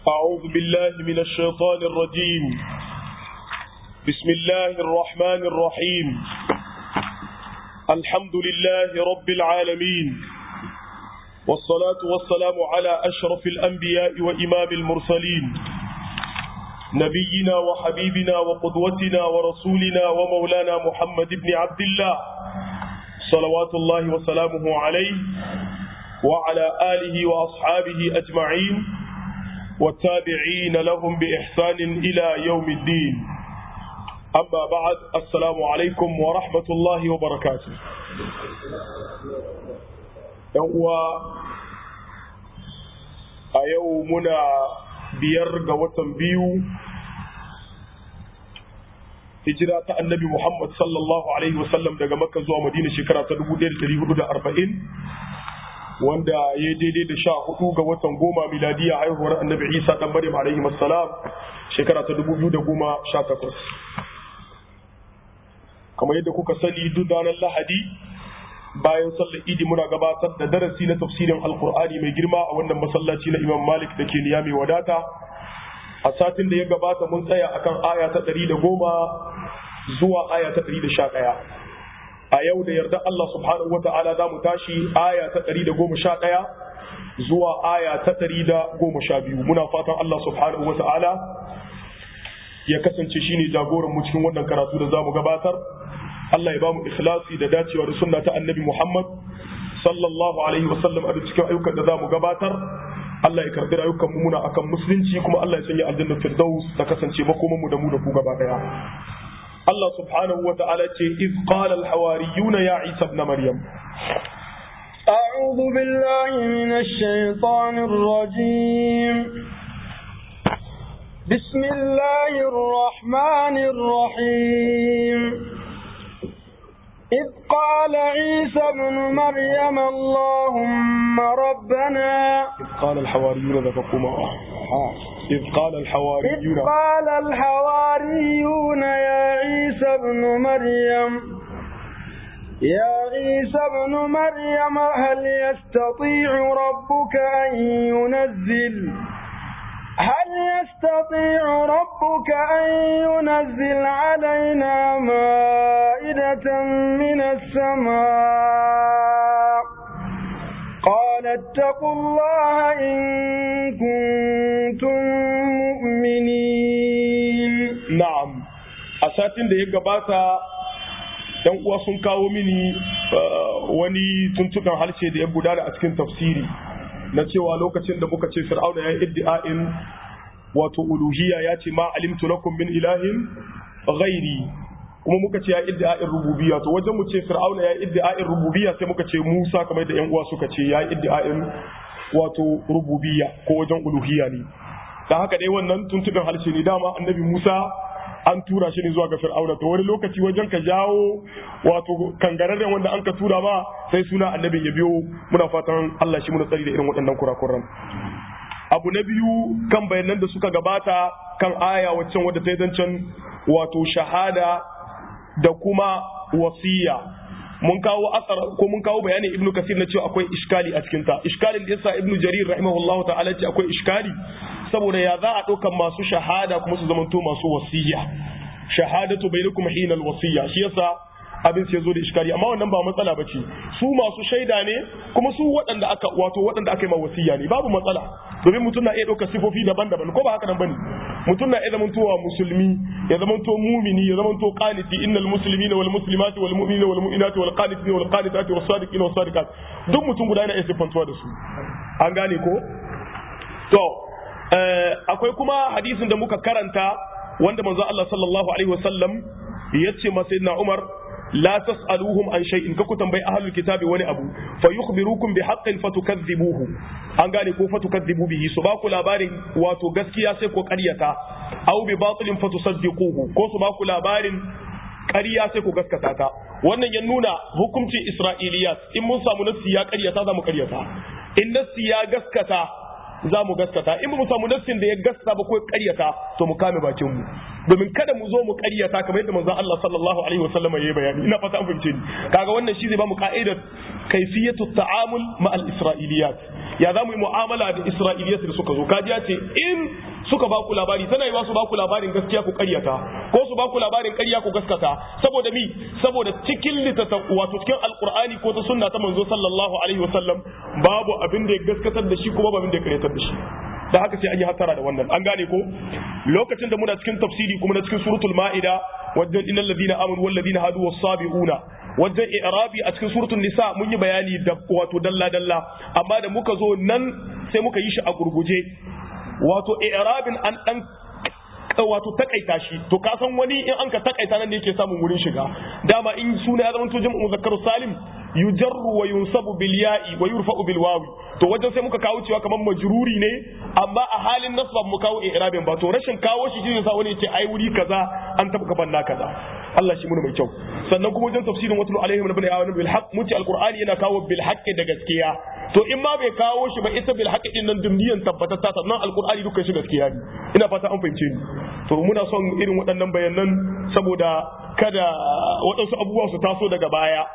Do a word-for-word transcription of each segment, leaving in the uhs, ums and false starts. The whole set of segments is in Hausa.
أعوذ بالله من الشيطان الرجيم. بسم الله الرحمن الرحيم. الحمد لله رب العالمين، والصلاة والسلام على أشرف الأنبياء وإمام المرسلين، نبينا وحبيبنا وقدوتنا ورسولنا ومولانا محمد بن عبد الله صلوات الله وسلامه عليه وعلى آله وأصحابه أجمعين والتابعين لهم بإحسان إلى يوم الدين. أما بعد، السلام عليكم ورحمة الله وبركاته. يومنا بيرجى وتنبيو هجرة النبي محمد صلى الله عليه وسلم daga Makka zuwa Madina shekara ta dubu ɗaya da ɗari hudu da arba'in, wanda ya daidai da sha hudu ga watan goma miladiya haihuwar annabi Isa dan Maryam alaihi assalam shekara ta dubu biyu da goma sha takwas. Kamar yadda kuka sani, duk ranar Lahadi bayan sallar Idi muna gabatar da darasi na tafsirin Alkur'ani mai girma a wannan masallaci na Imam Malik da ke Niyami Wadata. A satin da ya gabata mun tsaya akan aya ta ɗari da goma zuwa aya ta ɗari da sha ɗaya. A yau da yarda Allah subhanahu wa ta'ala za mu tashi aya ta ɗari da goma sha ɗaya zuwa aya ta ɗari da goma sha biyu. Muna fatan Allah subhanahu wa ta'ala ya kasance shi ne jagoran mu cikin wannan karatu da za mu gabatar. Allah ya ba mu ikhlasi da dacewa da sunna ta annabi Muhammad sallallahu alaihi wa sallam a cikin ayyukan da za mu gabatar. Allah ya karbi rayukan mu muna akan musulunci, kuma Allah ya sanya aljanna firdaus ta kasance makoman mu da mu da ku gaba daya. Allah subhanahu wa ta'ala ce iz qala al hawariyuna ya Isa ibn Maryam. A'udhu billahi minash shaitanir rajim. Bismillahir rahmanir rahim. إذ قال عيسى ابن مريم اللهم ربنا إذ قال الحواريون ذكركم إذ قال الحواريون إذ قال الحواريون يا عيسى ابن مريم يا عيسى ابن مريم هل يستطيع ربك أن ينزل هل يستطيع ربك أن ينزل علينا مائدة من السماء قال اتقوا الله إن كنتم مؤمنين. نعم، أساتين da ya gabata ‘yan uwa sun kawo mini wani tuntukan harshe da ya gudana a cikin tafsiri na cewa lokacin da muka ce fir'auna ya yi iddi'a'in wato uluhiyya, ya ce ma alimtu lakum min ilahin ghairi, kuma muka ce ya yi iddi'a'in rububiyya. To wajen mu ce fir'auna ya yi iddi'a'in rububiyya, sai muka ce Musa kamar da yan uwa suka ce ya yi iddi'a'in wato rububiyya ko wajen uluhiyya ne. Dan haka dai wannan tuntuɓin harshe ne. Dama annabi Musa an tura shi ne zuwa ga fir'auna, to wani lokaci wajen ka jawo wato kangararren wanda an ka tura ma sai suna annabin ya biyo. Muna fatan Allah shi muna tsari da irin waɗannan kurakuran. Abu na biyu kan bayanan da suka gabata kan aya waccan wadda ta yi zancen wato shahada da kuma wasiya, mun kawo asar ko mun kawo bayanin Ibn Kathir na cewa akwai iskali a cikin ta. Iskalin da yasa Ibn Jarir rahimahullahu ta'ala ce akwai iskali saboda ya za a ɗaukan masu shahada kuma su zamanto masu wasiya. Shahadatu bainakum hina alwasiya, shi yasa abin sai zo da iskali, amma wannan ba matsala bace. Su masu shaida ne kuma su waɗanda aka wato waɗanda aka yi ma wasiya ne, babu matsala, domin mutum na iya ɗaukar sifofi daban-daban, ko ba haka nan bane. Mutum na iya zamantowa musulmi, ya zamanto mumini, ya zamanto qaniti, innal muslimina wal muslimati wal mu'minina wal mu'minati wal qanitina wal qanitati was sadiqina was sadiqat, duk mutum guda yana iya sifantuwa da su. An gane ko? To akwai kuma hadisin da muka karanta wanda manzo Allah sallallahu alaihi wasallam yace ma sayyidina Umar, la tas'aluhum an shay'in, ka ku tambayi ahlul kitabi wani abu fa yukhbirukum bi haqqin fatukadhibuhu. An gane ko fatukadhibu bihi, su ba ku labarin wato gaskiya sai ko ƙaryata, aw bi batilin fatusaddiquhu, ko su ba ku labarin ƙarya sai ku gaskata ta. Wannan ya nuna hukuncin Isra'iliyat, in mun samu nassi ya ƙaryata za mu ƙaryata, in nassi ya gaskata za mu gaskata in ba mu samu nassin da ya gaskata ba ko ya ƙaryata to mu kame bakin mu domin kada mu zo mu ƙaryata kamar yadda manzon Allah sallallahu alaihi wasallam ya yi bayani ina fata an fahimce ni kaga wannan shi zai ba mu ka'idar kayfiyatu ta'amul ma al-isra'iliyat ya za mu yi mu'amala da isra'iliyat da suka zo kaji ya ce in suka ba ku labari tana yiwa su ba ku labarin gaskiya ku ƙaryata ko su ba ku labarin ƙarya ku gaskata saboda mi saboda cikin littattaf wato cikin alqur'ani ko ta sunna ta manzo sallallahu alaihi wasallam babu abin da ya gaskatar da shi kuma babu abin da ya ƙaryatar da shi da haka sai an yi hatara da wannan an gane ko lokacin da muna cikin tafsiri kuma na cikin suratul ma'ida wajen innal ladina amanu wal ladina hadu was sabiuna wajen i'rabi a cikin suratul nisa mun yi bayani da wato dalla dalla amma da muka zo nan sai muka yi shi a gurguje wato i'rabin an dan wato takaita shi to ka san wani in an ka takaita nan ne yake samun wurin shiga dama in suna ya zama to jam'u muzakkaru salim yujarru wa yunsabu bil ya'i wa yurfa'u bil wawi to wajen sai muka kawo cewa kamar majruri ne amma a halin nasba mu kawo i'rabin ba to rashin kawo shi shine sa wani yace ai wuri kaza an taba gaban na kaza Allah shi mun mai kyau sannan kuma wajen tafsirin watul alaihim ibn ayyub bil haqq muti alqur'ani yana kawo bil haqqi da gaskiya to in ma bai kawo shi ba ita bil haqqi din nan dumniyan tabbatatta sannan alqur'ani dukkan shi gaskiya ne ina fata an fahimce ni to muna son irin waɗannan bayanan saboda kada waɗansu abubuwa su taso daga baya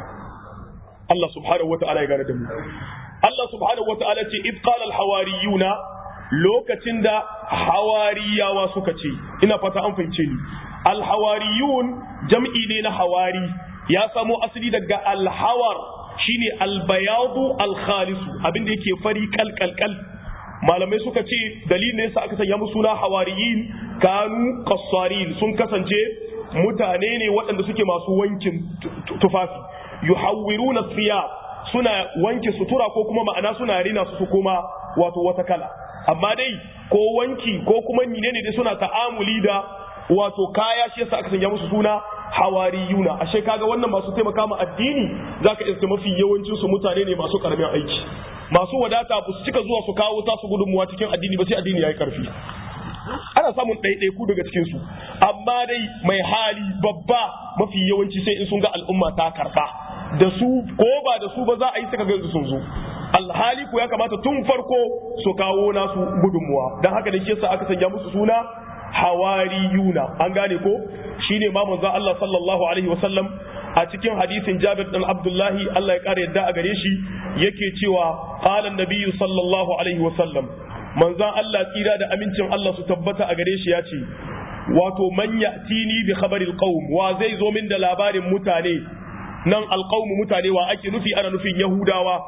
Allah subhanahu wata'ala ya gane da mu Allah subhanahu wata'ala ce id qala al hawariyuna lokacin da hawariyawa suka ce ina fata an fahimce ni al hawariyun jam'i ne na hawari ya samo asali daga al hawar shine al bayadu al khalis abinda yake fari kalkalkal malamai suka ce dalilin ne yasa aka sanya musu suna hawariyin kanu qassarin sun kasance mutane ne waɗanda suke masu wankin tufafi yuhawwiruna thiyab suna wanke sutura ko kuma ma'ana suna rina su kuma wato wata kala amma dai ko wanki ko kuma menene dai suna ta'amuli da wato kaya shi yasa aka sanya musu suna hawariyuna ashe kaga wannan masu taimaka ma addini zaka iske mafi yawancin su mutane ne masu karamin aiki masu wadata ba su cika zuwa su kawo tasu gudunmuwa cikin addini ba sai addini yayi karfi ana samun ɗaiɗaiku daga cikin su amma dai mai hali babba mafi yawanci sai in sun ga al'umma ta karɓa da su ko ba da su ba za a yi suka gansu sun zo alhali ko ya kamata tun farko su kawo nasu gudunmuwa don haka da shi yasa aka sanya musu suna hawariyuna an gane ko shine ma manzo Allah sallallahu alaihi wasallam a cikin hadisin Jabir dan Abdullahi Allah ya kare yadda a gare shi yake cewa qala an-nabiy sallallahu alaihi wasallam manzon Allah tsira da amincin Allah su tabbata a gare shi ya ce wato man ya'tini bi khabaril qaum wa zai zo min da labarin mutane nan alqaum mutane wa ake nufi ana nufin yahudawa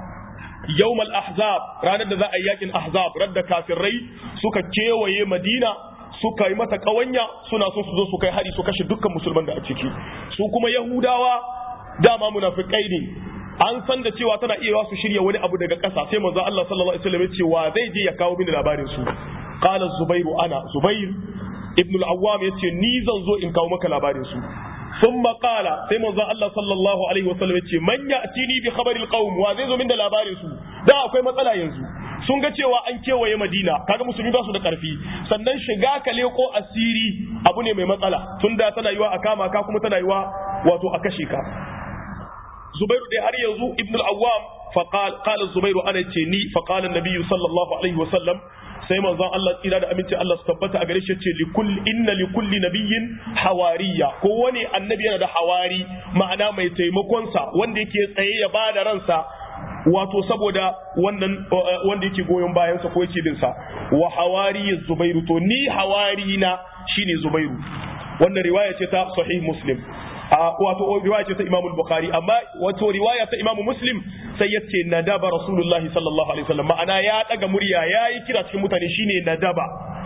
yawmal ahzab ranar da za a yi yakin ahzab radda kafirai suka kewaye madina suka yi mata kawanya suna so su zo su kai hari su kashe dukkan musulman da a ciki su kuma yahudawa dama munafikai ne an san da cewa tana iya su shirya wani abu daga ƙasa sai manzo Allah sallallahu alaihi wasallam ya ce wa zai je ya kawo mini labarin su qala zubairu ana zubair ibn al-awwam yace ni zan zo in kawo maka labarin su thumma qala sai manzo Allah sallallahu alaihi wasallam yace man ya'tini bi khabari al-qaum wa zai zo min da labarin su da akwai matsala yanzu sun ga cewa an kewaye Madina kaga musulmi ba su da karfi sannan shiga ka leko asiri abu ne mai matsala tunda tana yiwa a kama ka kuma tana yiwa wato a kashe ka Zubairu dai har yanzu Ibn al-Awwam fa qala Zubairu ana ce ni fa qala an-nabi sallallahu alaihi wasallam sai manzon Allah tsira da aminci Allah su tabbata a gare shi ce likul inna likulli nabiyyin hawariya ko wani annabi yana da hawari ma'ana mai taimakon sa wanda yake tsaye ya bada ransa wato saboda wannan wanda yake goyon bayan sa ko yake bin sa wa hawari Zubairu to ni hawari na shine Zubairu wannan riwaya ce ta sahih Muslim wato riwaya ce ta Imam Bukhari amma wato riwaya ta Imam Muslim sai yace nadaba Rasulullah sallallahu alaihi wasallam ma'ana ya daga murya yayi kira cikin mutane shine nadaba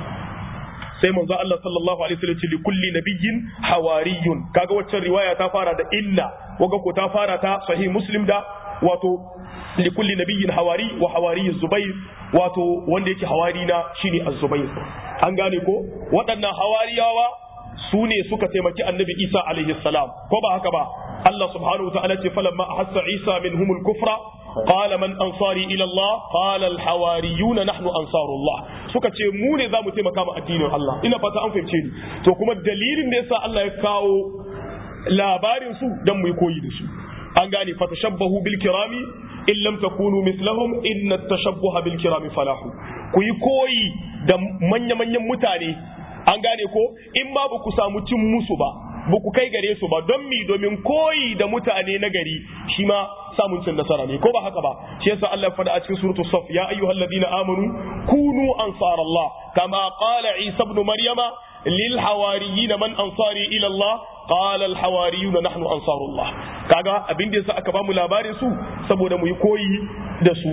sai manzo Allah sallallahu alaihi wasallam ce li kulli nabiyyin hawariyun kaga waccan riwaya ta fara da inna waga ko ta fara ta sahih Muslim da wato li kulli nabiyyin hawari wa hawari Zubair wato wanda yake hawari na shine Az-Zubair an gane ko waɗannan hawariyawa su ne suka taimaki annabi Isa alaihi salam ko ba haka ba Allah subhanahu wa ta'ala ce falamma ahassa Isa minhumul kufra qala man ansari ila Allah qala al hawariyun nahnu ansarullah suka ce mu ne zamu taimaka ma addinin Allah ina fata an fahimce ni to kuma dalilin da yasa Allah ya kawo labarin su dan mu koyi da su an gane fatashabbahu bil kirami in lam takunu mislahum inna at-tashabbuha bil kirami falahu ku yi koyi da manya-manyan mutane an gane ko in ma ba ku samu cin musu ba ba ku kai gare su ba don mi domin koyi da mutane na gari shi ma samun cin nasara ne ko ba haka ba shi yasa Allah faɗa a cikin suratul saf ya ayyuhal ladina amanu kunu ansarallah kama qala isa ibn maryama lil hawariyina man ansari ila Allah qala al hawariyuna nahnu ansarullah kaga abin da yasa aka ba mu labarin su saboda mu yi koyi da su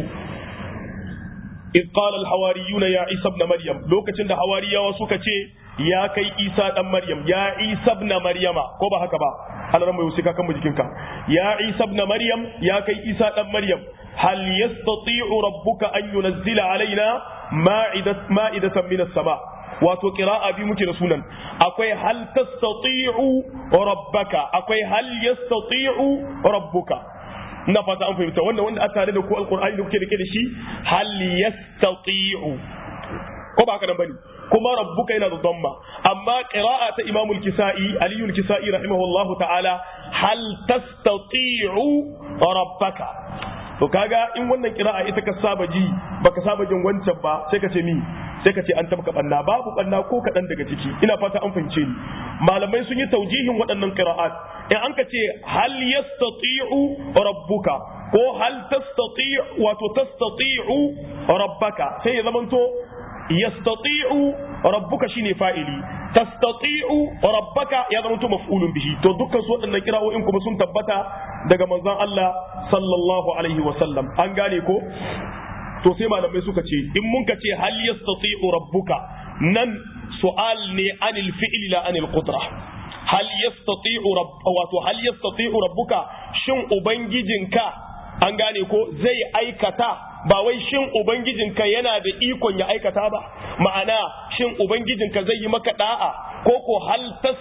إذ قال الحواريون يا عيسى ابن مريم لوكتين ده حواريا وسوكا تشي يا كي عيسى ابن مريم يا عيسى ابن مريم كوبا هكذا على رمى يوسكا كم جيكنكا يا عيسى ابن مريم يا كي عيسى ابن مريم هل يستطيع ربك أن ينزل علينا مائدة مائدة من السماء wato qira'a bi muke da sunan akwai hal tastati'u rabbaka akwai hal yastati'u rabbuka ina fata an fahimta wannan wanda aka tare da ku alqur'ani da kuke rike da shi hal yastati'u ko ba haka nan bane kuma rabbuka yana da dhamma amma qira'a ta imam al-kisai ali al-kisai rahimahullahu ta'ala hal tastati'u rabbaka to kaga in wannan qira'a ita ka saba ji baka saba jin wancan ba sai ka ce mi sai ka ce an tabka banna babu banna ko kadan daga ciki ina fata an fahimce ni malamai sun yi taujihin waɗannan qira'at in an ka ce hal yastati'u rabbuka ko hal tastati' wato tastati'u rabbaka sai ya zamanto yastati'u rabbuka shine fa'ili tastati'u rabbaka ya zamanto maf'ulun bihi to dukkan su waɗannan qira'o'in kuma sun tabbata daga manzon Allah sallallahu alaihi wa sallam an gane ko to sai malamai suka ce in mun ka ce hal yastati'u rabbuka nan su'al ne anil fi'li la anil qudra hal yastati'u rabb wato hal yastati'u rabbuka shin ubangijinka an gane ko zai aikata ba wai shin ubangijinka yana da ikon ya aikata ba ma'ana shin ubangijinka zai yi maka da'a ko ko hal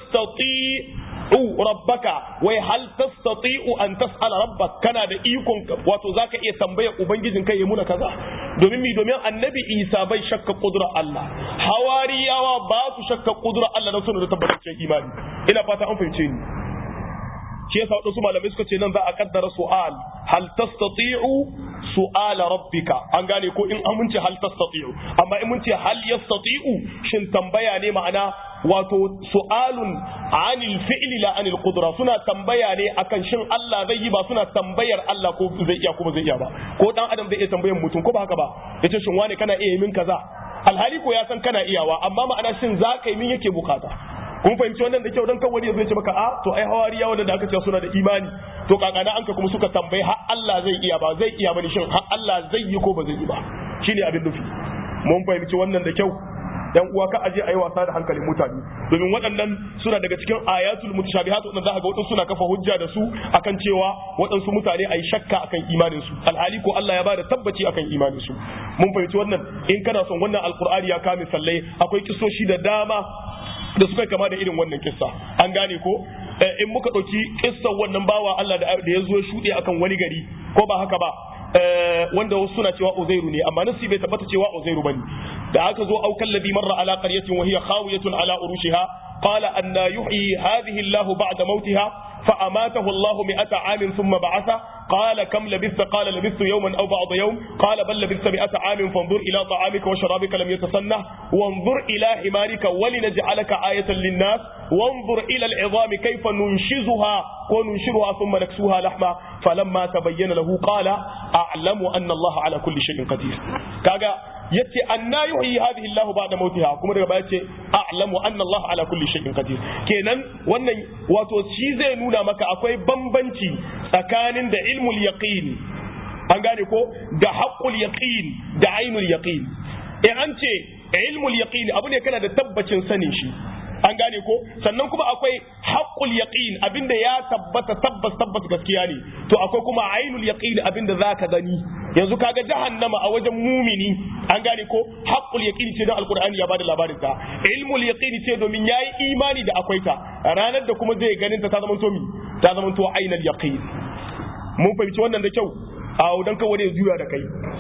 tastati'u rabbaka wai hal tastati'u an tas'ala rabbak kana da ikon wato zaka iya tambayar ubangijinka ya muna kaza domin mi domin annabi Isa bai shakka kudura Allah hawariyawa ba su shakka kudura Allah na sunan da tabbataccen imani ina fata an fahimce ni shi yasa wasu malamai suka ce nan za a kaddara su'al hal tastati'u su'ala rabbika an gane ko in amince hal tastati'u amma in mun ce hal yastati'u shin tambaya ne ma'ana wato su'alun anil fi'li la anil qudra suna tambaya ne akan shin Allah zai yi ba suna tambayar Allah ko zai iya ko ba zai iya ba ko dan adam zai iya tambayar mutum ko ba haka ba yace shin wane kana iya yi min kaza alhali ko ya san kana iyawa amma ma'ana shin za ka yi min yake bukata kun fahimci wannan da kyau dan kan wani zai ce maka a to ai hawariya wanda aka ce suna da imani to kakana anka kuma suka tambayi har Allah zai iya ba zai iya bane shin har Allah zai yi ko ba zai yi ba shine abin nufi mun fahimci wannan da kyau yan uwa ka aje ayi wasa da hankalin mutane domin waɗannan suna daga cikin ayatul mutashabihat wanda za ka ga waɗansu suna kafa hujja da su akan cewa waɗansu mutane ayi shakka akan imanin su alhali ko Allah ya bada tabbaci akan imanin su mun fahimci wannan in kana son wannan alqur'ani ya kame sallai akwai kisoshi da dama da suka kama da irin wannan kissa an gane ko in muka ɗauki kissan wannan bawa Allah da ya zo shuɗe akan wani gari ko ba haka ba wanda wasu suna cewa Uzairu ne amma nasi bai tabbata cewa Uzairu bane da aka zo aukan ladhi marra ala qaryatin wa hiya khawiyatun ala urushiha qala anna yuhyi hadhihi Allahu ba'da mautiha فأماته الله مئة عام ثم بعثه قال كم لبثت قال لبثت يوما أو بعض يوم قال بل لبثت مئة عام فانظر إلى طعامك وشرابك لم يتسنه وانظر إلى حمارك ولنجعلك آية للناس وانظر إلى العظام كيف ننشزها وننشرها ثم نكسوها لحما فلما تبين له قال أعلم أن الله على كل شيء قدير كاغا yace anna yuhyi hadhihi Allahu ba'da mautiha kuma daga baya yace a'lamu anna Allah ala kulli shay'in qadir kenan wannan wato shi zai nuna maka akwai bambanci tsakanin da ilmul yaqin an gane ko da haqqul yaqin da ainul yaqin eh an ce ilmul yaqin abu ne kana da tabbacin sanin shi an gane ko sannan kuma akwai haqqul yaqin abinda ya tabbata tabbas tabbas gaskiya ne to akwai kuma ainul yaqin abinda zaka gani yanzu kaga jahannama a wajen mumini an gane ko haqqul yaqin ce da alqur'ani ya bada labarin ta ilmul yaqin ce domin yayi imani da akwai ta ranar da kuma zai ganin ta ta zama to mi ta zama to ainul yaqin mun fahimci wannan da kyau a dan kawai ya juya da kai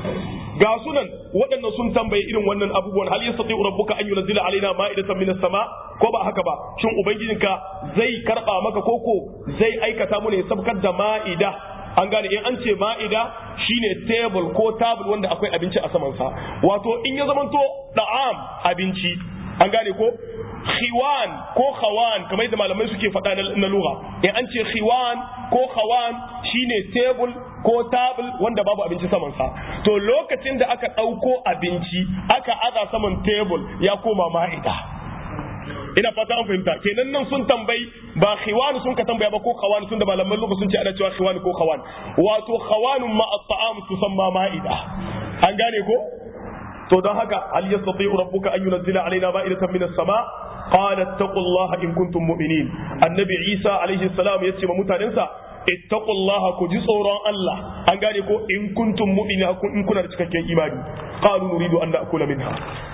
ga sunan waɗannan sun tambaye irin wannan abubuwan hal yastati'u rabbuka an yunzila alaina ma'idatan minas sama ko ba haka ba shin ubangijinka zai karba maka koko zai aikata mu ne sabkar da ma'ida an gane in an ce ma'ida shine table ko table wanda akwai abinci a saman sa wato in ya zamanto da'am abinci an gane ko khiwan ko khawan kamar yadda malamai suke faɗa na lugha in an ce khiwan ko khawan shine table ko table wanda babu abinci saman sa to lokacin da aka ɗauko abinci aka aza saman table ya koma ma'ida ina fata an fahimta kenan nan sun tambayi ba khiwan sun ka tambaya ba ko khawan sun da malaman lugha sun ce ana cewa khiwan ko khawan wato khawanun ma at-ta'am tusamma ma'ida an gane ko to don haka hal yastati'u rabbuka an yunzila alaina ma'idatan minas sama qala ittaqullaha in kuntum mu'minin annabi Isa alaihi salam yace ma mutanensa ittaqullaha ku ji tsoron Allah an gane ko in kuntum mu'minin in kuna da cikakken imani qalu nuridu an na'kula minha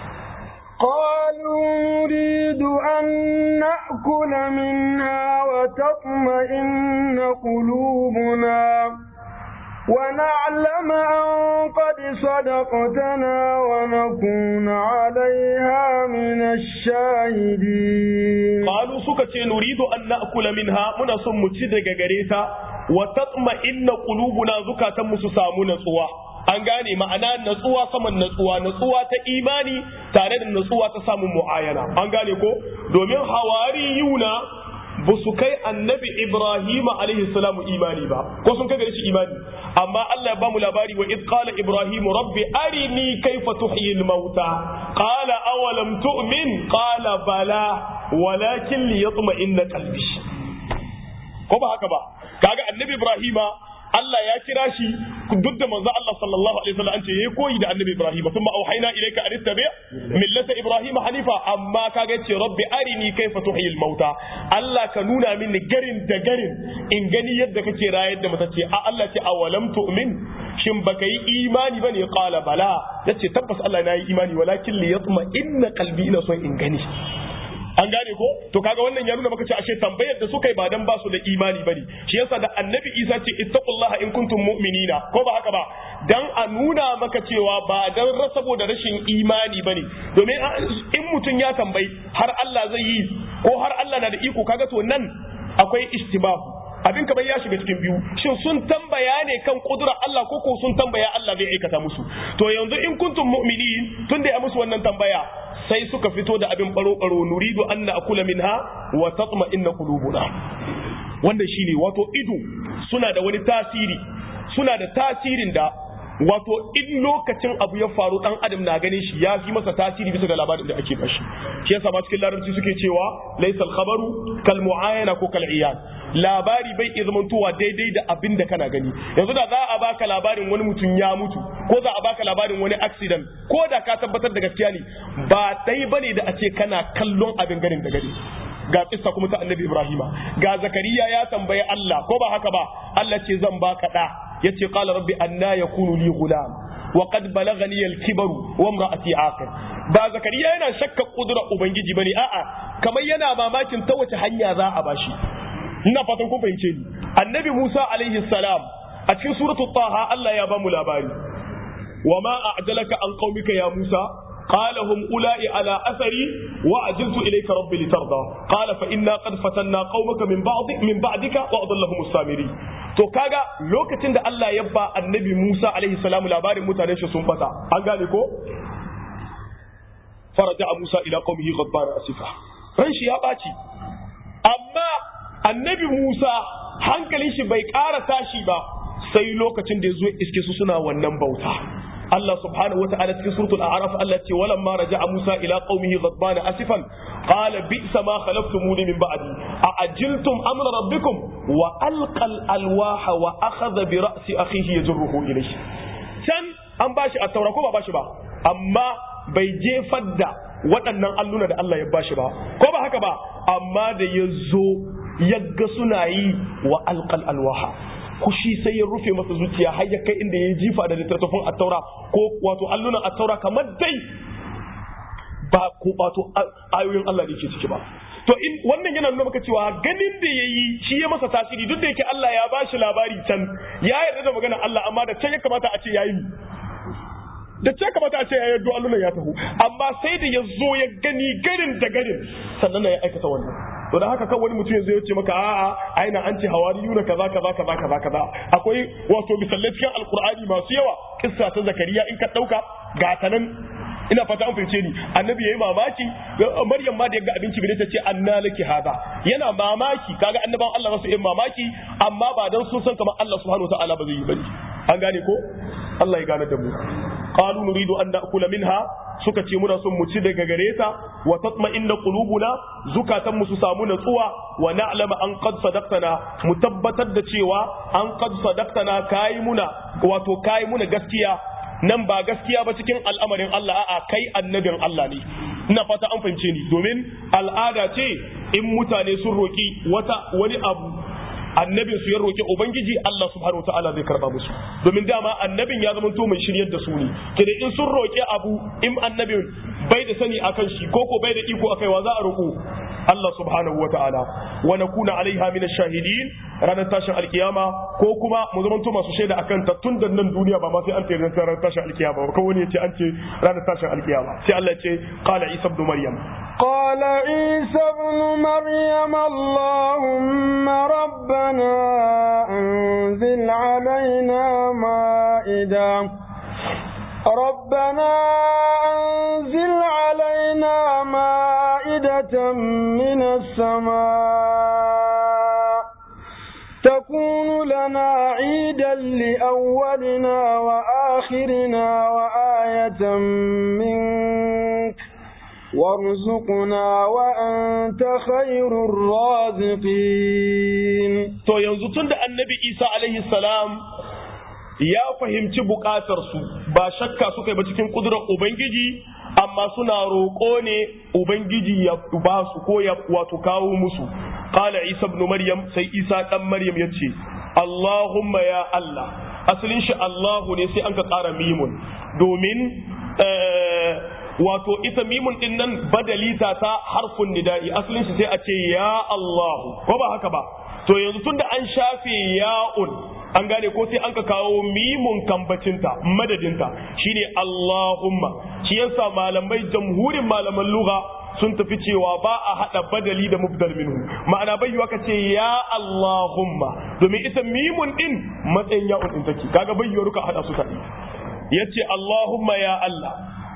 قالوا نريد أن نأكل منها وتطمئن قلوبنا ونعلم أن قد صدقتنا ونكون عليها من الشاهدين قالوا سكتي نريد أن نأكل منها من سمتي غريتا وتطمئن قلوبنا زكاة مسسامنا سوا an gane ma'ana natsuwa saman natsuwa natsuwa ta imani tare da natsuwa ta samun mu'ayana an gane ko domin hawariyuna ba su kai annabi Ibrahim alaihi salamu imani ba ko sun kai gare shi imani amma Allah ya bamu labari wa id qala Ibrahim rabbi arini kayfa tuhyil mauta qala awalam tu'min qala bala walakin liyatma'inna qalbi ko ba haka ba kaga annabi Ibrahim Allah ya kira shi duk da manzo Allah sallallahu alaihi wasallam an ce yayi koyi da annabi Ibrahim thumma auhayna ilayka an tattabi millata Ibrahim hanifa amma kaga ce rabbi arini kayfa tuhyil mauta Allah ka nuna mini garin da garin in gani yadda kake rayar da mutace a Allah ce awalam tu'min shin baka yi imani bane qala bala yace tabbas Allah na yi imani walakin li yatma inna qalbi ina son in gani an gane ko to kaga wannan ya nuna maka ce ashe tambayar da suka yi ba dan ba su da imani bane shi yasa da annabi Isa ce ittaqullaha in kuntum mu'minina ko ba haka ba dan a nuna maka cewa ba dan saboda rashin imani bane domin in mutun ya tambayi har Allah zai yi ko har Allah na da iko kaga to nan akwai istibahu abin kamar ya shiga cikin biyu shin sun tambaya ne kan kudura Allah ko ko sun tambaya Allah zai aikata musu to yanzu in kuntum mu'minin tunda ya musu wannan tambaya sai suka fito da abin baro-baro nuridu an na'kula minha wa tatma'inna qulubuna wanda shine wato ido suna da wani tasiri suna da tasirin da wato in lokacin abu ya faru dan adam na ganin shi ya fi masa tasiri bisa ga labarin da ake bashi shi yasa ba cikin larabci suke cewa laysal khabaru kal mu'ayana ko kal iyan labari bai iya zamantowa daidai da abin da kana gani yanzu da za a baka labarin wani mutum ya mutu ko za a baka labarin wani accident ko da ka tabbatar da gaskiya ne ba dai bane da a ce kana kallon abin ganin da gani ga kissa kuma ta annabi Ibrahima ga Zakariya ya tambaye Allah ko ba haka ba Allah ce zan baka da yace qala rabbi anna yakunu li ghulam wa qad balaghani al-kibaru wa imra'ati aqir ba Zakariya yana shakka kudura ubangiji bane a'a kamar yana mamakin ta wace hanya za a bashi ina fatan kun fahimce ni annabi Musa alaihi salam a cikin suratul taha Allah ya ba mu labari wa ma a'jalaka an qaumika ya Musa قال هم أولئك على أثري وأجلت إليك ربي لترضى قال فإنا قد فتنا قومك من بعض من بعدك وأضلهم السامري to kaga lokacin da Allah ya ba annabi Musa alaihi salamu labarin mutanen shi sun fata an gane ko faraja Musa ila qaumihi ghadban asifa ran shi ya baci amma annabi Musa hankalin shi bai ƙara tashi ba sai lokacin da yazo iske su suna wannan bauta Allah subhanahu wa ta'ala cikin suratul a'raf Allah ce walamma raja'a Musa ila qaumihi ghadban asifan qala bi'sa ma khalaftumuni min ba'di a'ajiltum amra rabbikum wa alqal alwaha wa akhadha bi ra'si akhihi yajruhu ilayhi can an bashi a taura ko ba bashi ba amma bai jefar da waɗannan alluna da Allah ya bashi ba ko ba haka ba amma da yazo yagga suna yi wa alqal alwaha kushi sai ya rufe masa zuciya har ya kai inda ya jifa da littattafan attaura ko wato allunan attaura kamar dai ba ko wato ayoyin Allah da yake ciki ba to in wannan yana nuna maka cewa ganin da yayi shi ya masa tasiri duk da yake Allah ya bashi labari can ya yarda da maganar Allah amma da can ya kamata a ce yayi da ce kamata a ce ya yarda allunan ya taho amma sai da ya zo ya gani garin da garin sannan ya aikata wannan to da haka kan wani mutum yanzu ya ce maka a'a aina an ce hawariyuna kaza kaza kaza kaza kaza akwai wato misalai cikin alqur'ani masu yawa kissa ta zakariya in ka dauka ga tanan ina fata an fahimce ni annabi yayi mamaki maryam ma da yaga abinci bane ta ce anna laki hada yana mamaki kaga annaban Allah masu yin mamaki amma ba dan sun san kamar Allah subhanahu wataala ba zai yi bane an gane ko Allah ya gane da mu qalu nuridu an na'kula minha suka ce muna son mu ci daga gare ta wa tatma'inna qulubuna zukatan mu su samu natsuwa wa na'lama an qad sadaqtana mu tabbatar da cewa an qad sadaqtana kai muna wato kai muna gaskiya nan ba gaskiya ba cikin al'amarin Allah a'a kai annabin Allah ne ina fata an fahimce ni domin al'ada ce in mutane sun roki wata wani abu annabin su ya roki ubangiji Allah subhanahu wataala zai karba musu domin dama annabin ya zama to mai shiryar da su ne kida in sun roki abu in annabin bai da sani akan shi ko ko bai da iko akai wa za a roko Allah subhanahu wataala wa nakuna alaiha min ash-shahidin ranar tashin alkiyama ko kuma mu zama to masu shaida akan ta tun da nan duniya ba ma sai an tare ranar tashin alkiyama ba kawai ne yace an ce ranar tashin alkiyama sai Allah ya ce qala isa ibn maryam قال عيسى ابن مريم اللهم ربنا أنزل علينا مائدة ربنا أنزل علينا مائدة من السماء تكون لنا عيدا لأولنا وآخرنا وآية منك وارزقنا وأنت خير الرازقين. تو yanzu tunda annabi Isa alaihi salam ya fahimci bukatar su ba shakka suka yi ba cikin kudurar ubangiji amma suna roƙo ne ubangiji ya ba su ko ya wato kawo musu qala Isa ibn Maryam sai Isa dan Maryam yace Allahumma ya Allah asalin shi Allahu ne sai an ka ƙara mimun domin wato ita mimun din nan badali ta ta harfun nida'i asalin shi sai a ce ya Allahu ko ba haka ba to yanzu tunda an shafe ya'un an gane ko sai an ka kawo mimun kambacinta madadinta shine Allahumma shi yasa malamai jamhurin malaman lugha sun tafi cewa ba a hada badali da mubdal minhu ma'ana bai yiwa kace ya Allahumma domin ita mimun din matsayin ya'un din take kaga bai yiwa ka hada su ta yace Allahumma ya Allah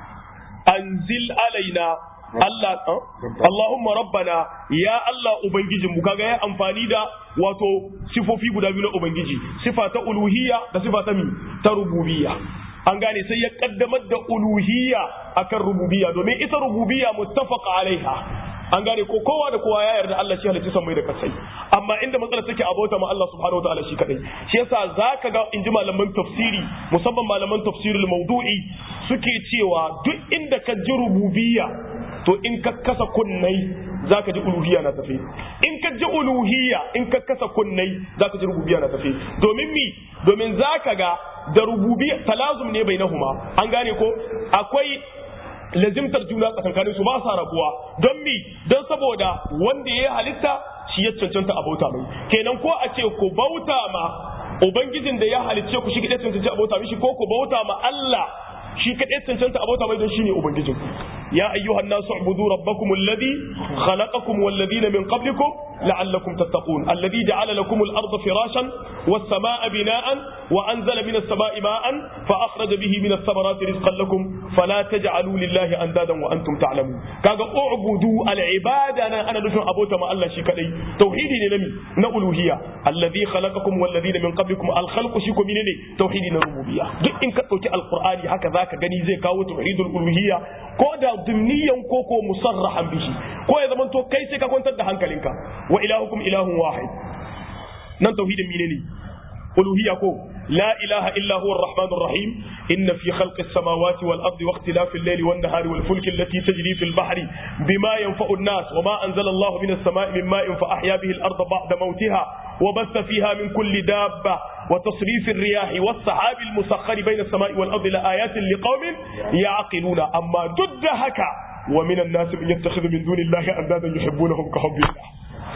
anzil alaina Allah Allahumma rabbana ya Allah ubangijin mu kaga ya amfani da wato sifofi guda biyu na ubangiji sifa ta uluhiyya da sifa ta mi ta rububiyya an gane sai ya kaddamar da uluhiyya akan rububiyya domin ita rububiyya muttafaqa alaiha an gane ko kowa da kowa ya yarda Allah shi halitta mai da kasai amma inda matsalar take abota ma Allah subhanahu wataala shi kadai shi yasa zaka ga inji malaman tafsiri musamman malaman tafsirul mawdu'i suke cewa duk inda ka ji rububiyya to in ka kasa kunnai zaka ji uluhiyya na tafi in ka ji uluhiyya in ka kasa kunnai zaka ji rububiyya na tafi domin mi domin zaka ga da rububiyya talazum ne bainahuma an gane ko akwai lazimtar juna tsakankanin su ba sa rabuwa don mi don saboda wanda ya halitta shi ya cancanta a bauta mai kenan ko a ce ku bauta ma ubangijin da ya halicce ku shi kadai cancanta a bauta mishi ko ku bauta ma Allah shi kadai cancanta a bauta mai don shine ubangijin ya ayyuhan nasu ubudu rabbakum alladhi khalaqakum wal ladina min qablikum la'allakum tattaqun alladhi ja'ala lakum al-ardha firashan was samaa'a bina'an wa anzala minas samaa'i ma'an fa akhraja bihi minas thamarati rizqan lakum fala taj'alu lillahi andadan wa antum ta'lamun kaga ubudu al-ibada nan ana nufin abota ma Allah shi kadai tauhidi ne nami na uluhiyya alladhi khalaqakum wal ladina min qablikum al-khalqu shi ko menene tauhidi na rububiyya duk in ka dauki al-qur'ani haka zaka gani zai kawo tauhidul uluhiyya ko da dimniyan ko ko musarrahan bihi ko ya zaman to kai sai ka kwantar da hankalinka wa ilahukum ilahun wahid nan tauhidin menene uluhiyya ko la ilaha illa huwa arrahmanur rahim inna fi khalqis samawati wal ardi wa ikhtilafil layli wan nahari wal fulki allati tajri fil bahri bima yanfa'u an-nas wa ma anzala Allahu minas sama'i min ma'in fa ahya bihi al-ardha ba'da mawtiha wa bassa fiha min kulli dabba وتصريف الرياح والسحاب المسخر بين السماء والأرض لآيات لقوم يعقلون أما ضد هكا ومن الناس من يتخذ من دون الله أندادا يحبونهم كحب الله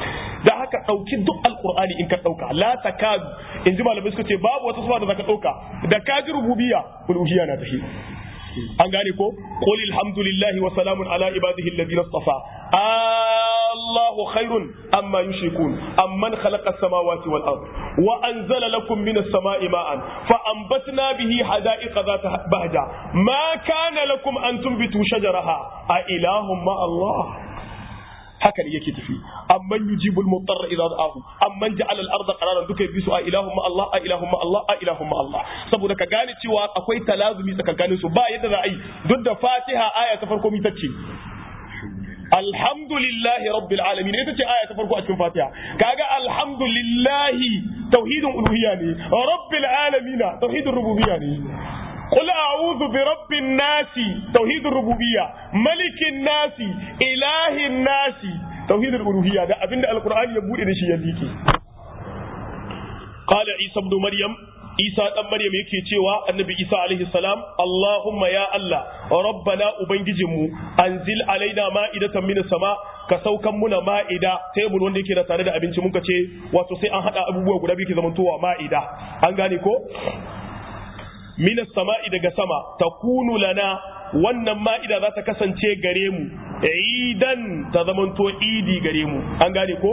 da haka ɗauki duk alƙur'ani in ka ɗauka la takadu in ji malamai suka ce babu wata sufa da zaka ɗauka da kaji rububiyya uluhiyya na tafi an gane ko qul alhamdulillahi wa salamun ala ibadihi alladhina istafa Allahu khairun amma yushrikun amman khalaqa as-samawati wal ard wa anzala lakum minas sama'i ma'an fa anbatna bihi hada'iqa dhata bahja ma kana lakum an tunbitu shajaraha a ilahum ma Allah haka ne yake tafi amman yujibul mutarra idza da'ahu amman ja'ala al-ardha qararan duka bisu a ilahum ma Allah a ilahum ma Allah a ilahum ma Allah saboda ka gane cewa akwai talazumi tsakanin su ba yadda za a yi duk da Fatiha aya ta farko mi tace alhamdulillahi rabbil alamin ita ce aya ta farko a cikin Fatiha kaga alhamdulillahi tauhidin uluhiyya ne rabbil alamin tauhidin rububiyya ne قل أعوذ برب الناس توحيد الربوبية ملك الناس إله الناس توحيد الألوهية ده أبن القرآن يقول إن شيء يديكي قال عيسى ابن مريم عيسى ابن مريم يكي تيوا النبي عيسى عليه السلام اللهم يا الله ربنا أبنجزمو أنزل علينا مائدة من السماء kasaukan muna ma'ida tebur wanda yake da tare da abinci muka ce wato sai an hada abubuwa guda biyu ke zamantowa ma'ida an gane ko minas sama'i daga sama takunu lana wannan ma'ida za ta kasance gare mu idan ta zamanto idi gare mu an gane ko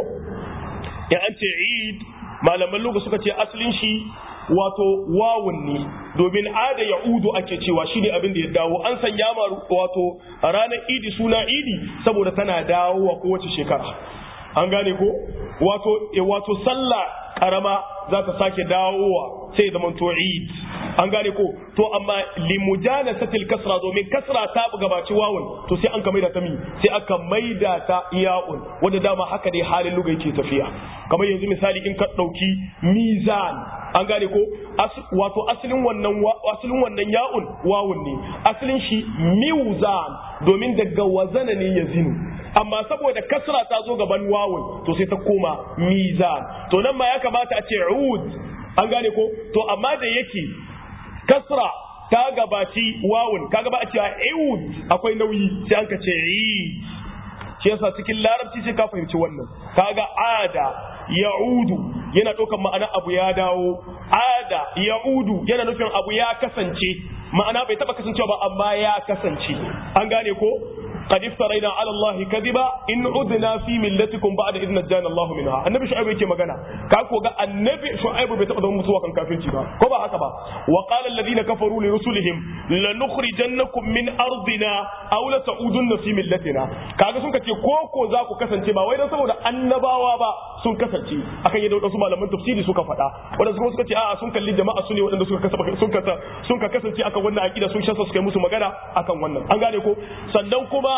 in an ce id malaman lugha suka ce asalin shi wato wawun ne domin ada ya'udu ake cewa shine abin da ya dawo an sanya ma wato ranar idi suna idi saboda tana dawowa kowace shekara an gane ko wato wato sallah karama za ta sake dawowa sai da manto Eid an gane ko to amma limujalasatil kasra domin kasra ta gabaci wawun to sai an ka maida ta mi sai aka maida ta ya'un wanda dama haka dai halin luga yake tafiya kamar yanzu misali in ka dauki mizan an gane ko wato asalin wannan asalin wannan ya'un wawun ne asalin shi miwzan domin daga wazana ne yazinu amma saboda kasra ta zo gaban wawun to sai ta koma mizan to nan ma ya kamata a ce ud an gane ko to amma da yake kasra ta gabaci wawun kaga ba a cewa ud akwai nauyi sai an ka ce id shi yasa cikin larabci sai ka fahimci wannan kaga ada ya'udu yana ɗaukar ma'ana abu ya dawo ada ya'udu yana nufin abu ya kasance ma'ana bai taba kasancewa ba amma ya kasance an gane ko قد افترينا على الله كذبا إن عدنا في ملتكم بعد إذ نجانا الله منها النبي شعيب يكي مغانا كاكو النبي شعيب بيتقدم متوا كان كافرين جدا كما هكذا وقال الذين كفروا لرسلهم لنخرجنكم من أرضنا أو لتعودن في ملتنا kaga sun kace koko za ku kasance ba wai dan saboda annabawa ba sun kasance akan yadda wasu malaman tafsiri suka faɗa wanda kuma suka ce a'a sun kalli jama'a su ne waɗanda suka kasance sun kasa sun ka kasance akan wannan aqida sun shasa suka yi musu magana akan wannan an gane ko sannan kuma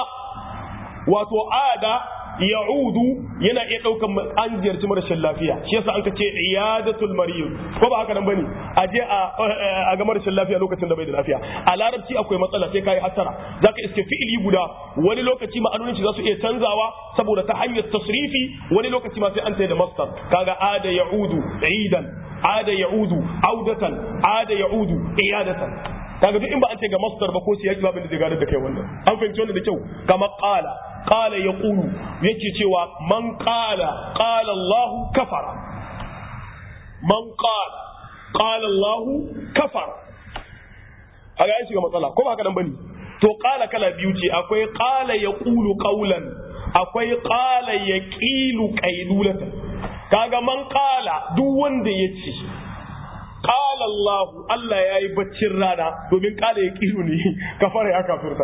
wato ada ya'udu yana iya daukan an ziyarci marashin lafiya shi yasa an kace iyadatul marid ko ba haka nan bane a je a ga marashin lafiya lokacin da bai da lafiya a larabci akwai matsala sai kai hasara zaka iske fi'ili guda wani lokaci ma'anonin shi za su iya canzawa saboda ta hanyar tasrifi wani lokaci ma sai an tayi da masdar kaga ada ya'udu idan ada ya'udu audatan ada ya'udu iyadatan kaga duk in ba an ce ga masdar ba ko siyaki ba bin da gadar da kai wannan an fahimci wannan da kyau kama qala qala yaqulu yake cewa man qala qala Allah kafara man qala qala Allah kafara kaga ai shiga matsala ko ba haka dan bane to qala kala biyu ce akwai qala yaqulu qawlan akwai qala yaqilu qailulatan kaga man qala duk wanda yace qala Allah Allah yayi baccin rana domin qala yaqilu ne kafara ya kafirta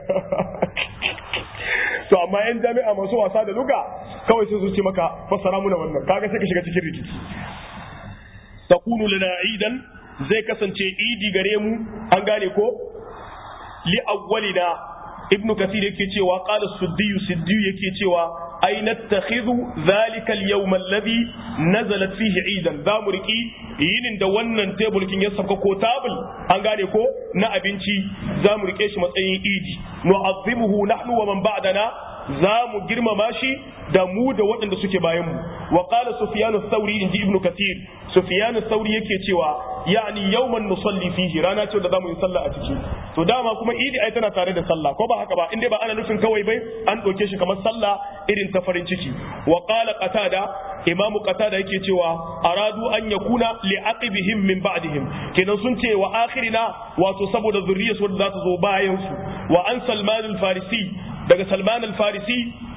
to amma yan jami'a masu wasa da luga kawai sai su ce maka fassara muna wannan kaga sai ka shiga cikin rikici takunu lana idan zai kasance idi gare mu an gane ko li awwalina ibnu kasir yake cewa qala suddi suddi yake cewa ay nattakhidhu dhalika al-yawm alladhi nazalat fihi idan zamu riki yinin da wannan table kin ya saka ko table an gane ko na abinci zamu rike shi matsayin idi nu'azzimuhu nahnu wa man ba'dana zamu girmama shi da mu da waɗanda suke bayan mu wa qala sufyan ath-thawri inji ibnu kathir sufyan ath-thawri yake cewa yani yawman nusalli fihi rana ce da zamu yi sallah a ciki to dama kuma idi ai tana tare da sallah ko ba haka ba inda ba ana nufin kawai bai an doke shi kamar sallah irin ta farin ciki wa qala qatada imamu qatada yake cewa aradu an yakuna li aqibihim min ba'dihim kenan sun ce wa akhirina wato saboda zuriyar su da za ta zo bayan su wa an salman al-farisi daga salman al-farisi